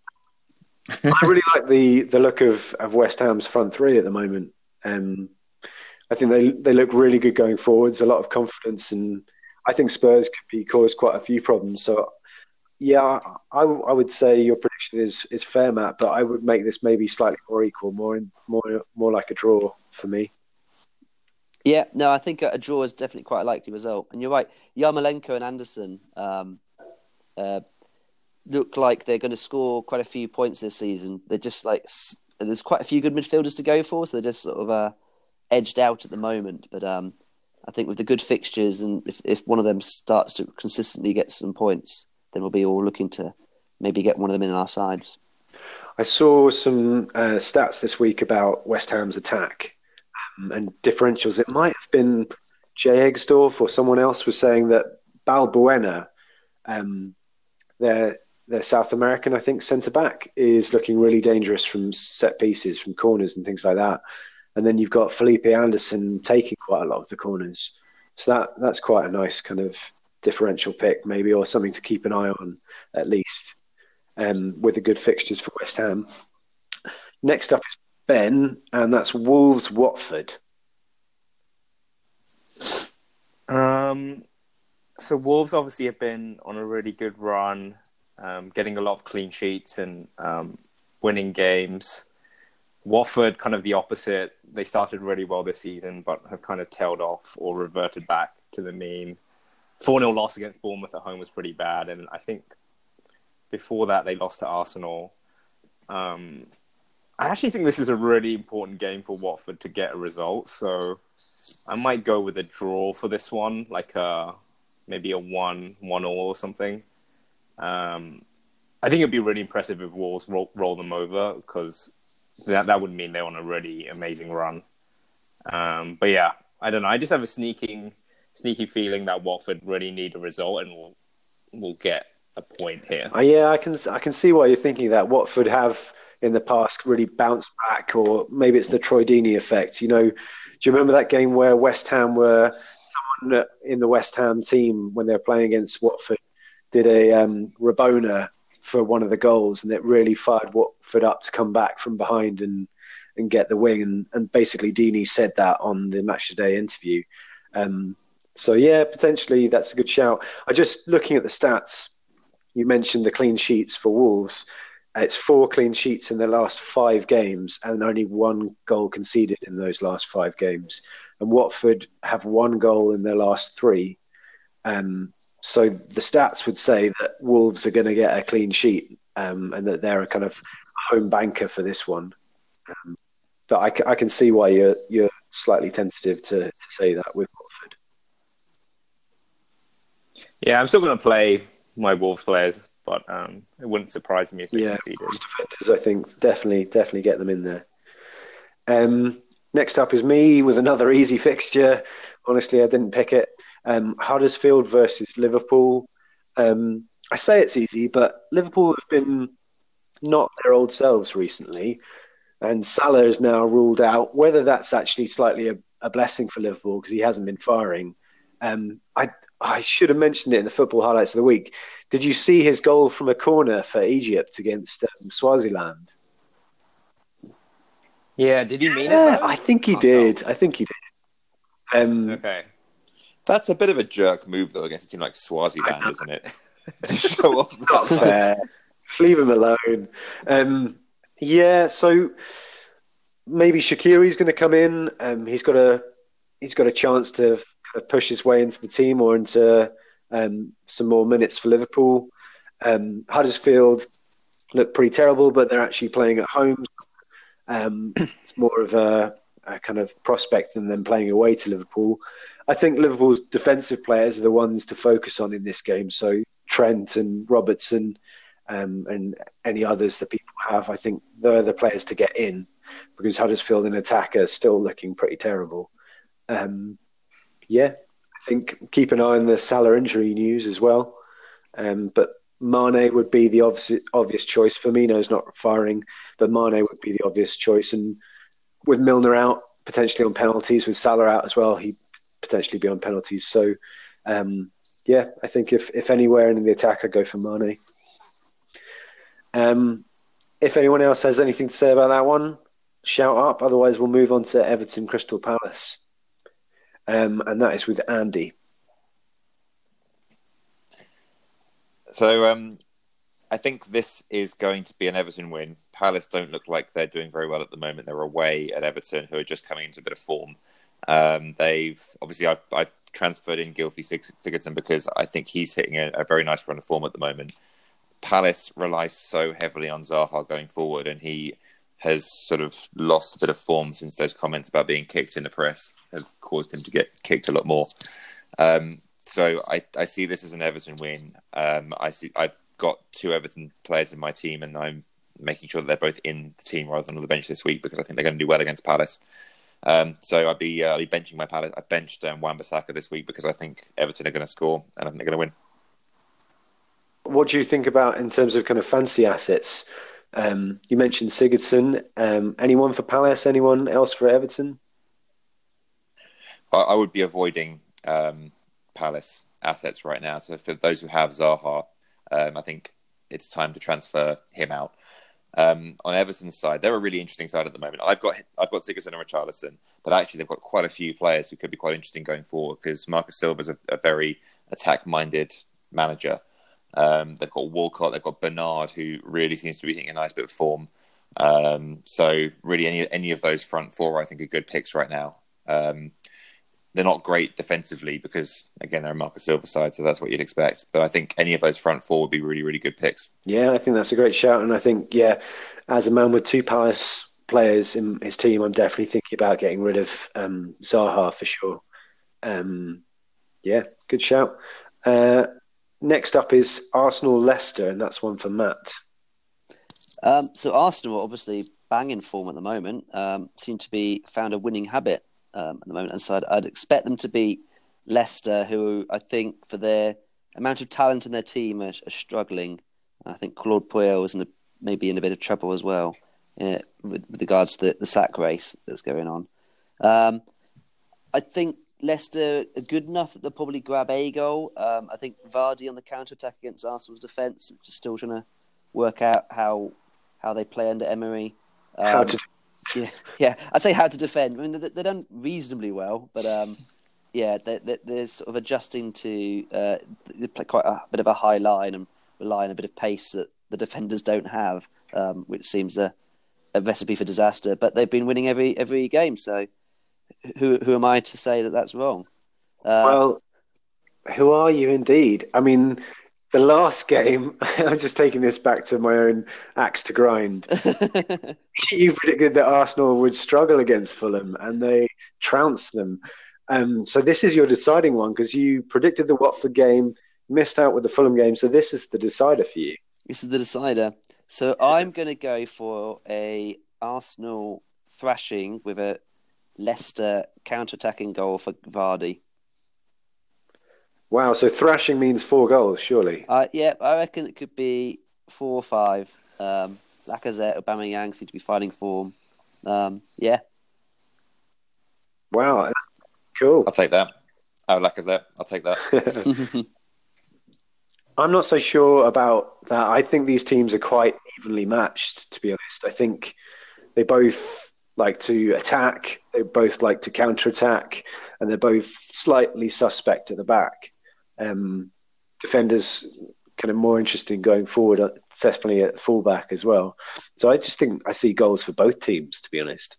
I really like the, the look of, of West Ham's front three at the moment. Um, I think they they look really good going forwards, a lot of confidence, and I think Spurs could be caused quite a few problems. So, yeah, I, I would say your prediction is, is fair, Matt, but I would make this maybe slightly more equal, more more more like a draw for me. Yeah, no, I think a draw is definitely quite a likely result. And you're right, Yarmolenko and Anderson um, uh, look like they're going to score quite a few points this season. They're just like there's quite a few good midfielders to go for, so they're just sort of uh, edged out at the moment. But um, I think with the good fixtures and if, if one of them starts to consistently get some points, then we'll be all looking to maybe get one of them in our sides. I saw some uh, stats this week about West Ham's attack um, and differentials. It might have been Jay Egsdorf or someone else was saying that Balbuena, um, their their South American, I think, centre back, is looking really dangerous from set pieces, from corners and things like that. And then you've got Felipe Anderson taking quite a lot of the corners. So that that's quite a nice kind of differential pick, maybe, or something to keep an eye on at least. Um, with the good fixtures for West Ham. Next up is Ben, and that's Wolves Watford. Um, so Wolves obviously have been on a really good run, um, getting a lot of clean sheets and um, winning games. Watford, kind of the opposite. They started really well this season, but have kind of tailed off or reverted back to the mean. four nil loss against Bournemouth at home was pretty bad, and I think before that, they lost to Arsenal. Um, I actually think this is a really important game for Watford to get a result. So I might go with a draw for this one, like a, maybe a one, one all or something. Um, I think it'd be really impressive if Wolves roll, roll them over because that that would mean they're on a really amazing run. Um, but yeah, I don't know. I just have a sneaking, sneaky feeling that Watford really need a result and will will get a point here. Uh, yeah, I can I can see why you're thinking that. Watford have in the past really bounced back, or maybe it's the Troy Deeney effect. You know, do you remember that game where West Ham were someone in the West Ham team when they were playing against Watford did a um, Rabona for one of the goals, and it really fired Watford up to come back from behind and and get the win. And, and basically, Deeney said that on the Match Today interview. Um, so yeah, potentially that's a good shout. I just looking at the stats. You mentioned the clean sheets for Wolves. It's four clean sheets in the last five games and only one goal conceded in those last five games. And Watford have one goal in their last three. Um, so the stats would say that Wolves are going to get a clean sheet um, and that they're a kind of home banker for this one. Um, but I, I can see why you're, you're slightly tentative to, to say that with Watford. Yeah, I'm still going to play my Wolves players, but um, it wouldn't surprise me if they yeah, conceded. Wolves defenders, I think, definitely, definitely get them in there. Um, next up is me with another easy fixture. Honestly, I didn't pick it. Um, Huddersfield versus Liverpool. Um, I say it's easy, but Liverpool have been not their old selves recently, and Salah is now ruled out. Whether that's actually slightly a, a blessing for Liverpool because he hasn't been firing. Um, I I should have mentioned it in the football highlights of the week. Did you see his goal from a corner for Egypt against um, Swaziland? Yeah, did he mean Yeah, it? Though? I think he Can't did. tell. I think he did. Um, Okay. That's a bit of a jerk move, though, against a team like Swaziland, isn't it? To show off that. Not fair. Just leave him alone. Um, yeah, so maybe Shaqiri's going to come in. Um, he's got a he's got a chance to kind of push his way into the team or into um, some more minutes for Liverpool. Um, Huddersfield look pretty terrible, but they're actually playing at home. Um, it's more of a, a kind of prospect than them playing away to Liverpool. I think Liverpool's defensive players are the ones to focus on in this game. So Trent and Robertson um, and any others that people have, I think they're the players to get in because Huddersfield in attack are still looking pretty terrible. Um, yeah, I think keep an eye on the Salah injury news as well. Um, but Mane would be the obvious, obvious choice. Firmino's not firing, but Mane would be the obvious choice. And with Milner out, potentially on penalties, with Salah out as well, he'd potentially be on penalties. So, um, yeah, I think if, if anywhere in the attack, I'd go for Mane. Um, if anyone else has anything to say about that one, shout up. Otherwise, we'll move on to Everton Crystal Palace. Um, and that is with Andy. So um, I think this is going to be an Everton win. Palace don't look like they're doing very well at the moment. They're away at Everton, who are just coming into a bit of form. Um, they've obviously I've I've transferred in Gylfi Sig- Sigurdsson because I think he's hitting a, a very nice run of form at the moment. Palace relies so heavily on Zaha going forward, and he has sort of lost a bit of form since those comments about being kicked in the press have caused him to get kicked a lot more. Um, so I, I see this as an Everton win. Um, I see I've got two Everton players in my team, and I'm making sure that they're both in the team rather than on the bench this week because I think they're going to do well against Palace. Um, so I'll be uh, I'll be benching my Palace. I've benched um, Wan-Bissaka this week because I think Everton are going to score and I think they're going to win. What do you think about in terms of kind of fancy assets? Um, you mentioned Sigurdsson. Um, anyone for Palace? Anyone else for Everton? I, I would be avoiding um, Palace assets right now. So for those who have Zaha, um, I think it's time to transfer him out. Um, on Everton's side, they're a really interesting side at the moment. I've got I've got Sigurdsson and Richarlison, but actually they've got quite a few players who could be quite interesting going forward because Marcus Silva's a, a very attack-minded manager. Um, they've got Walcott, they've got Bernard, who really seems to be hitting a nice bit of form. Um, so really, any any of those front four, I think, are good picks right now. Um, they're not great defensively because, again, they're a Marcus Silva side, so that's what you'd expect. But I think any of those front four would be really, really good picks. Yeah, I think that's a great shout. And I think, yeah, as a man with two Palace players in his team, I'm definitely thinking about getting rid of um, Zaha for sure. Um, yeah, good shout. Uh, next up is Arsenal-Leicester, and that's one for Matt. Um, so Arsenal are obviously banging form at the moment. Um, seem to be found a winning habit um, at the moment, and so I'd, I'd expect them to beat Leicester, who I think for their amount of talent in their team are, are struggling. I think Claude Puel is in a, maybe in a bit of trouble as well uh, with, with regards to the, the sack race that's going on. Um, I think Leicester are good enough that they'll probably grab a goal. Um, I think Vardy on the counter-attack against Arsenal's defence, which is still trying to work out how how they play under Emery. Um, How to yeah, yeah. I'd say how to defend. I mean, they, they've done reasonably well, but um, yeah, they, they, they're sort of adjusting to uh, they play quite a bit of a high line and rely on a bit of pace that the defenders don't have, um, which seems a, a recipe for disaster. But they've been winning every every game, so who who am I to say that that's wrong? Uh, Well, who are you indeed? I mean, the last game, I'm just taking this back to my own axe to grind. You predicted that Arsenal would struggle against Fulham, and they trounced them. Um, so this is your deciding one because you predicted the Watford game, missed out with the Fulham game. So this is the decider for you. This is the decider. So I'm going to go for a Arsenal thrashing with a Leicester counter-attacking goal for Vardy. Wow, so thrashing means four goals, surely. Uh, yeah, I reckon it could be four or five. Um, Lacazette, Aubameyang seem to be finding form. Um, yeah. Wow, that's cool. I'll take that. Oh, Lacazette, I'll take that. I'm not so sure about that. I think these teams are quite evenly matched, to be honest. I think they both like to attack, they both like to counter-attack, and they're both slightly suspect at the back. Um, defenders kind of more interesting going forward, definitely at fullback as well. So I just think I see goals for both teams, to be honest.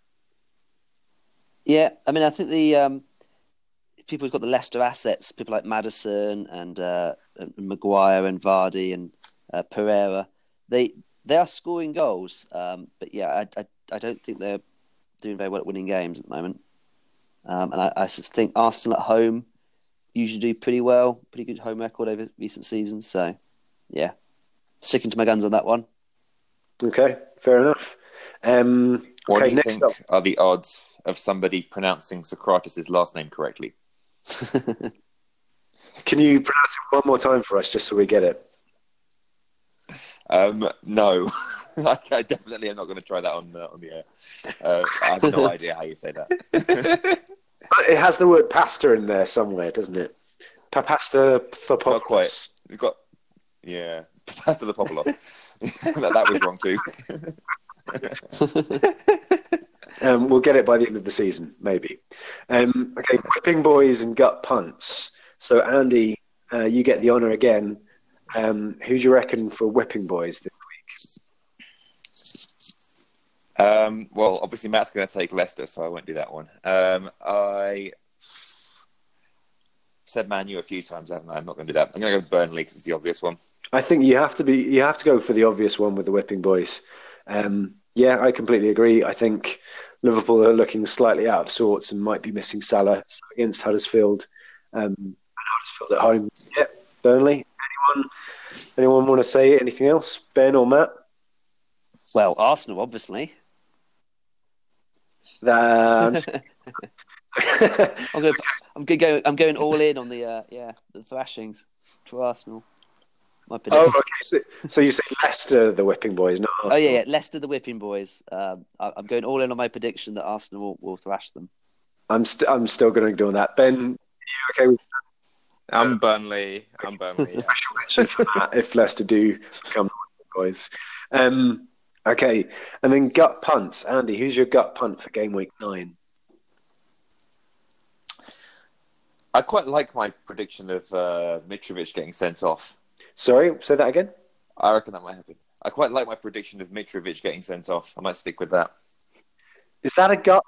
Yeah, I mean, I think the um, people who've got the Leicester assets, people like Maddison and, uh, and Maguire and Vardy and uh, Pereira, they they are scoring goals. Um, but yeah, I, I I don't think they're doing very well at winning games at the moment. Um, and I, I just think Arsenal at home usually do pretty well, pretty good home record over recent seasons. So, yeah, sticking to my guns on that one. Okay, fair enough. Um, What okay, do you next think up. are the odds of somebody pronouncing Socrates' last name correctly? Can you pronounce it one more time for us, just so we get it? Um, no, I, I definitely am not going to try that on uh, on the air. Uh, I have no idea how you say that. It has the word pasta in there somewhere, doesn't it? Papasta Not quite. Fopopoulos. You've got yeah, Pastor the Populos. that, that was wrong too. Um, we'll get it by the end of the season, maybe. Um, okay, whipping boys and gut punts. So, Andy, uh, you get the honour again. Um, who do you reckon for whipping boys this Um, well, obviously Matt's going to take Leicester, so I won't do that one. Um, I said Man U a few times, haven't I? I'm not going to do that. I'm going to go with Burnley because it's the obvious one. I think you have to be you have to go for the obvious one with the whipping boys. Um, yeah, I completely agree. I think Liverpool are looking slightly out of sorts and might be missing Salah against Huddersfield. Um, and Huddersfield at home. Yeah, Burnley. Anyone? Anyone want to say anything else? Ben or Matt? Well, Arsenal, obviously. That, I'm going. I'm going. Go, I'm going all in on the uh, yeah the thrashings for Arsenal. My prediction. oh, okay. So, so you say Leicester, the whipping boys, not Arsenal. Oh yeah, yeah, Leicester, the whipping boys. Um, I, I'm going all in on my prediction that Arsenal will, will thrash them. I'm st- I'm still going to do that. Ben, are you okay with I'm Burnley. I'm Burnley. Yeah. special mention for that if Leicester do become the whipping boys? Um, okay, and then gut punts. Andy, who's your gut punt for game week nine? I quite like my prediction of uh, Mitrovic getting sent off. Sorry, say that again. I reckon that might happen. I quite like my prediction of Mitrovic getting sent off. I might stick with that. Is that a gut?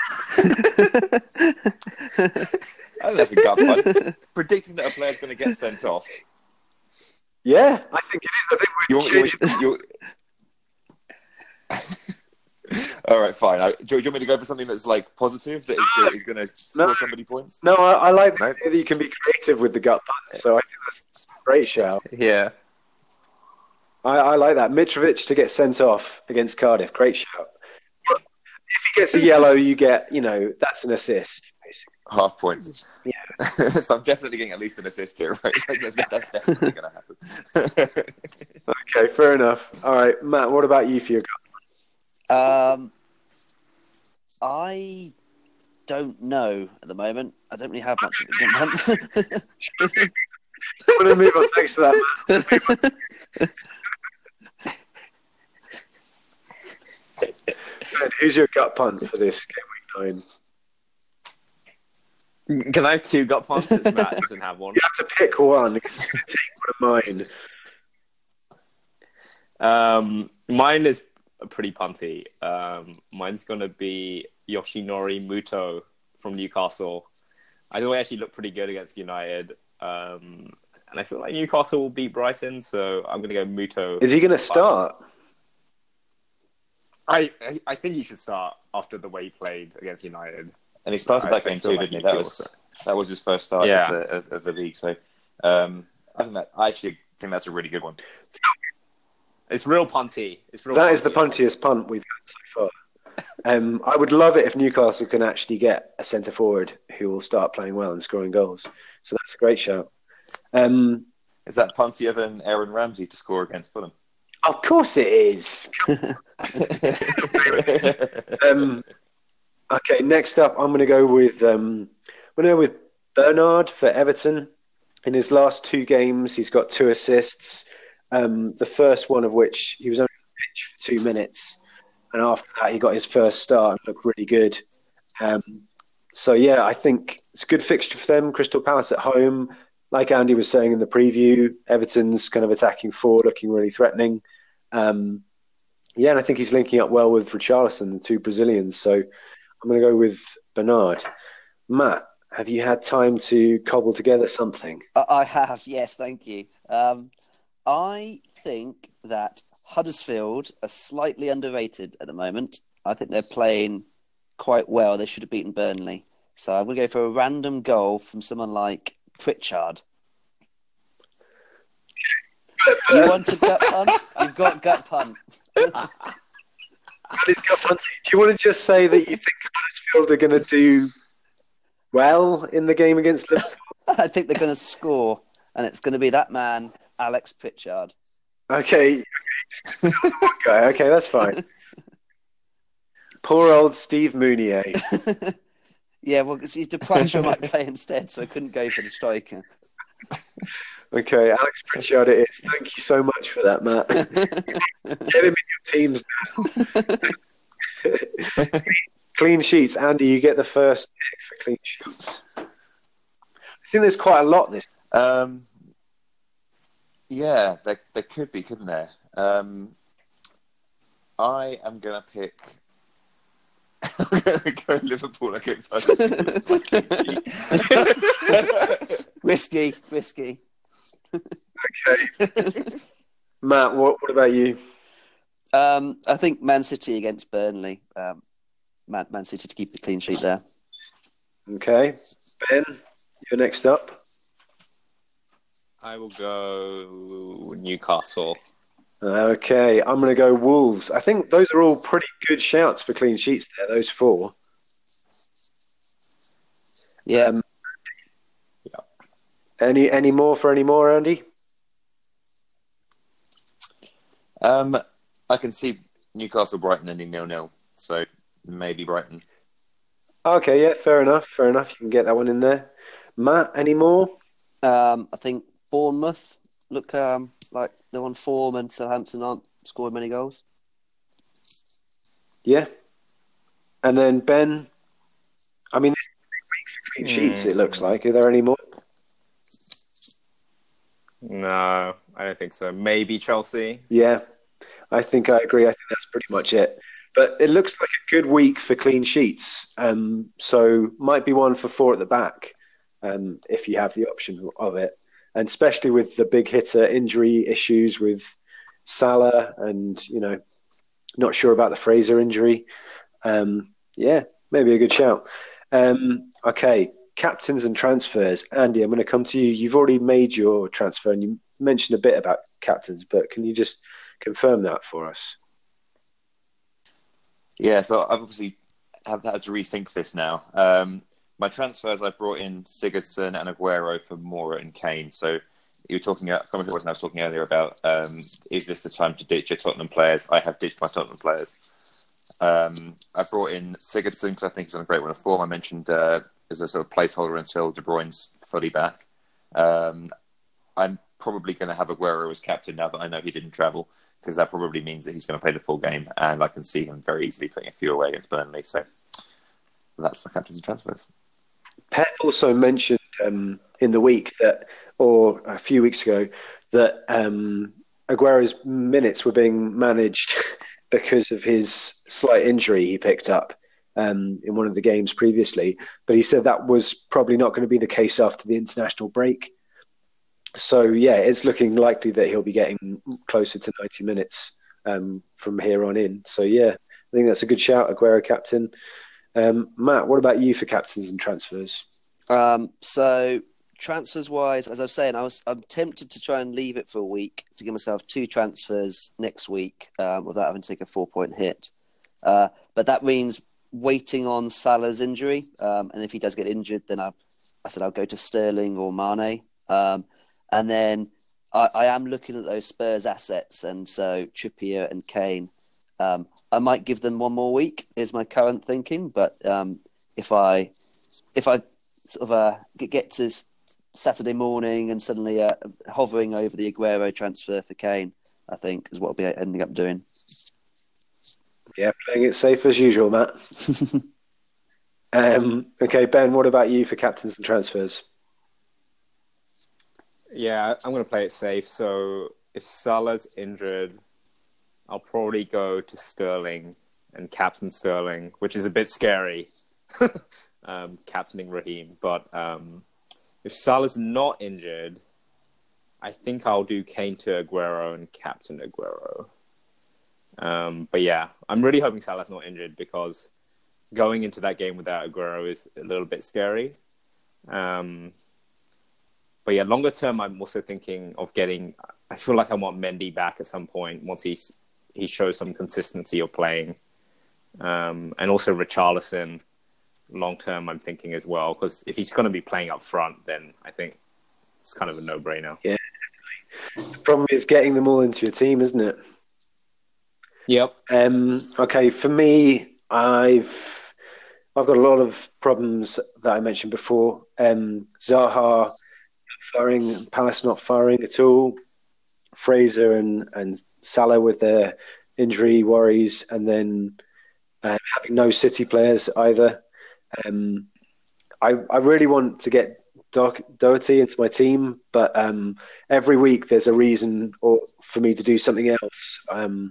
I think that's a gut punt. Predicting that a player's going to get sent off. Yeah, I think it is. I think You, we're you, changing. you, All right, fine. I, do, do you want me to go for something that's like positive that is, is going to score No. somebody points? No, I, I like the No. idea that you can be creative with the gut punt. So I think that's a great shout. Yeah. I, I like that. Mitrovic to get sent off against Cardiff. Great shout. If he gets a yellow, you get, you know, that's an assist, basically. Half points. Yeah. So I'm definitely getting at least an assist here, right? Like, that's, that's definitely going to happen. Okay, fair enough. All right, Matt, what about you for your gut? Um, I don't know at the moment. I don't really have much of a good one. I'm going to move on. Thanks for that, Matt. Ben, who's your gut punt for this game week nine? Can I have two gut punts? Since Matt doesn't have one. You have to pick one because I'm going to take one of mine. Um, mine is pretty punty. Um, mine's going to be Yoshinori Muto from Newcastle. I thought he actually looked pretty good against United. Um, and I feel like Newcastle will beat Brighton, so I'm going to go Muto. Is he going to start? I, I I think he should start after the way he played against United. And he started I- that I game feel too, like didn't he? he That was also- that was his first start Yeah. of, the, of, of the league. So um, I think that I actually think that's a really good one. It's real punty. It's real That is the punty. puntiest punt we've had so far. Um, I would love it if Newcastle can actually get a centre forward who will start playing well and scoring goals. So that's a great shout. Um, Is that puntier than Aaron Ramsey to score against Fulham? of course it is. Um, okay, next up, I'm going to go with um, I'm going to go with Bernard for Everton. In his last two games, he's got two assists. Um, the first one of which he was only on the pitch for two minutes, and after that, he got his first start and looked really good. Um, so yeah, I think it's a good fixture for them. Crystal Palace at home, like Andy was saying in the preview, Everton's kind of attacking forward, looking really threatening. Um, yeah, and I think he's linking up well with Richarlison, the two Brazilians. So I'm going to go with Bernard. Matt, have you had time to cobble together something? I I have, yes, thank you. Um, I think that Huddersfield are slightly underrated at the moment. I think they're playing quite well. They should have beaten Burnley. So I'm going to go for a random goal from someone like Pritchard. You want a gut punt? You've got gut punt. That is gut punty. Do you want to just say that you think Huddersfield are going to do well in the game against Liverpool? I think they're going to score, and it's going to be that man, Alex Pritchard. Okay, okay, okay, okay, that's fine. Poor old Steve Mounier. Yeah, well, he's deprived I might play instead, so I couldn't go for the striker. Okay, Alex Pritchard it is. Thank you so much for that, Matt. Get him in your teams now. Clean sheets. Andy, you get the first pick for clean sheets. I think there's quite a lot this. Um, yeah, there, there could be, couldn't there? Um, I am going to pick. I'm going to go Liverpool against Huddersfield. Risky, risky. Okay. Matt, what, what about you? Um, I think Man City against Burnley. Um, Man, Man City to keep the clean sheet there. Okay. Ben, you're next up. I will go Newcastle. Okay, I'm going to go Wolves. I think those are all pretty good shouts for clean sheets there, those four. Yeah. Um, any any more for any more, Andy? Um, I can see Newcastle Brighton ending nil nil, so maybe Brighton. Okay, yeah, fair enough, fair enough. You can get that one in there. Matt, any more? Um, I think Bournemouth look um, like they're on form and Southampton aren't scoring many goals. Yeah. And then Ben, I mean, this is a big week for clean sheets, it looks like. Are there any more? No, I don't think so. Maybe Chelsea. Yeah, I think I agree. I think that's pretty much it. But it looks like a good week for clean sheets. Um, so might be one for four at the back um, if you have the option of it. And especially with the big hitter injury issues with Salah and, you know, not sure about the Fraser injury. Um, yeah, maybe a good shout. Um, okay, captains and transfers. Andy, I'm going to come to you. You've already made your transfer and you mentioned a bit about captains, but can you just confirm that for us? Yeah, so I've obviously have had to rethink this now. Um, my transfers, I brought in Sigurdsson and Aguero for Moura and Kane. So you were talking, I can't remember what I was talking earlier about, um, is this the time to ditch your Tottenham players? I have ditched my Tottenham players. Um, I brought in Sigurdsson because I think he's on a great run of form. I mentioned uh, as a sort of placeholder until De Bruyne's fully back. Um, I'm probably going to have Aguero as captain now that I know he didn't travel, because that probably means that he's going to play the full game, and I can see him very easily putting a few away against Burnley. So that's my captains and transfers. Pep also mentioned um, in the week that, or a few weeks ago, that um, Aguero's minutes were being managed because of his slight injury he picked up um, in one of the games previously. But he said that was probably not going to be the case after the international break. So, yeah, it's looking likely that he'll be getting closer to ninety minutes um, from here on in. So, yeah, I think that's a good shout, Aguero captain. Um, Matt, what about you for captains and transfers? Um, so transfers wise, as I was saying, I was I'm tempted to try and leave it for a week to give myself two transfers next week um, without having to take a four point hit. Uh, but that means waiting on Salah's injury, um, and if he does get injured, then I, I said I'll go to Sterling or Mane. Um, and then I, I am looking at those Spurs assets, and so Trippier and Kane. Um, I might give them one more week, is my current thinking. But um, if I if I sort of uh, get, get to Saturday morning and suddenly uh, hovering over the Aguero transfer for Kane, I think is what I'll be ending up doing. Yeah, playing it safe as usual, Matt. um, okay, Ben, what about you for captains and transfers? Yeah, I'm going to play it safe. So if Salah's injured, I'll probably go to Sterling and captain Sterling, which is a bit scary, um, captaining Raheem. But um, if Salah's not injured, I think I'll do Kane to Aguero and captain Aguero. Um, but yeah, I'm really hoping Salah's not injured, because going into that game without Aguero is a little bit scary. Um, but yeah, longer term, I'm also thinking of getting, I feel like I want Mendy back at some point once he's, he shows some consistency of playing. Um, and also Richarlison, long term, I'm thinking as well, because if he's going to be playing up front, then I think it's kind of a no-brainer. Yeah, definitely. The problem is getting them all into your team, isn't it? Yep. Um, okay, for me, I've I've got a lot of problems that I mentioned before. Um, Zaha not firing, Palace not firing at all. Fraser and, and Salah with their injury worries, and then uh, having no City players either. Um, I I really want to get Doc, Doherty into my team, but um, every week there's a reason or for me to do something else. Um,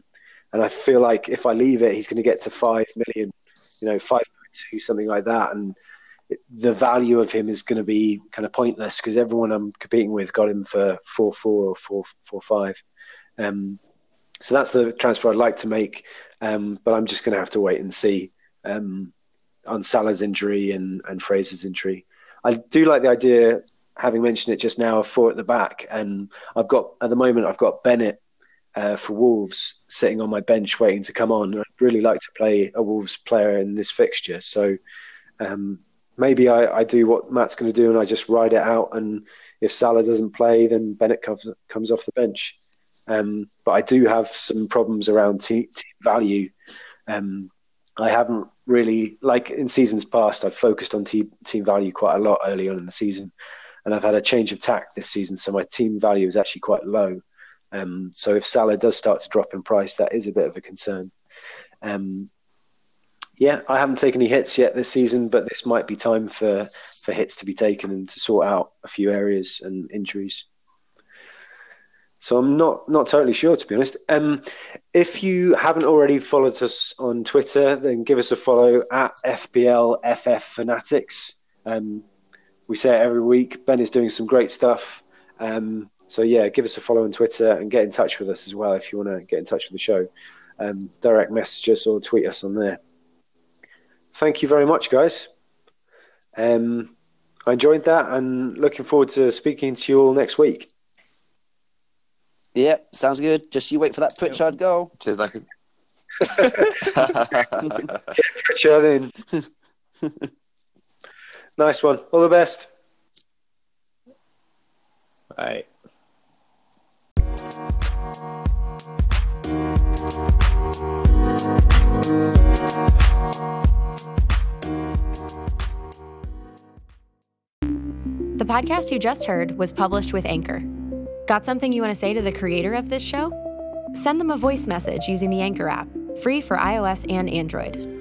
And I feel like if I leave it, he's going to get to five million, you know, five point two, something like that. And it, the value of him is going to be kind of pointless because everyone I'm competing with got him for four four or four four five. Um, so that's the transfer I'd like to make, um, but I'm just going to have to wait and see um, on Salah's injury and, and Fraser's injury. I do like the idea, having mentioned it just now, of four at the back, and I've got at the moment I've got Bennett uh, for Wolves sitting on my bench waiting to come on. I'd really like to play a Wolves player in this fixture, so um, maybe I, I do what Matt's going to do and I just ride it out, and if Salah doesn't play, then Bennett comes comes off the bench. Um, but I do have some problems around team, team value. Um, I haven't really, like in seasons past, I've focused on team, team value quite a lot early on in the season. And I've had a change of tack this season, so my team value is actually quite low. Um, so if Salah does start to drop in price, that is a bit of a concern. Um, yeah, I haven't taken any hits yet this season, but this might be time for, for hits to be taken and to sort out a few areas and injuries. So I'm not, not totally sure, to be honest. Um, if you haven't already followed us on Twitter, then give us a follow at F B L F F Fanatics. Um, we say it every week. Ben is doing some great stuff. Um, so, yeah, give us a follow on Twitter and get in touch with us as well if you want to get in touch with the show. Um, direct message us or tweet us on there. Thank you very much, guys. Um, I enjoyed that and looking forward to speaking to you all next week. Yeah, sounds good. Just you wait for that Pritchard goal. Cheers, Duncan. Get Pritchard in. Nice one. All the best. Bye. The podcast you just heard was published with Anchor. Got something you want to say to the creator of this show? Send them a voice message using the Anchor app, free for iOS and Android.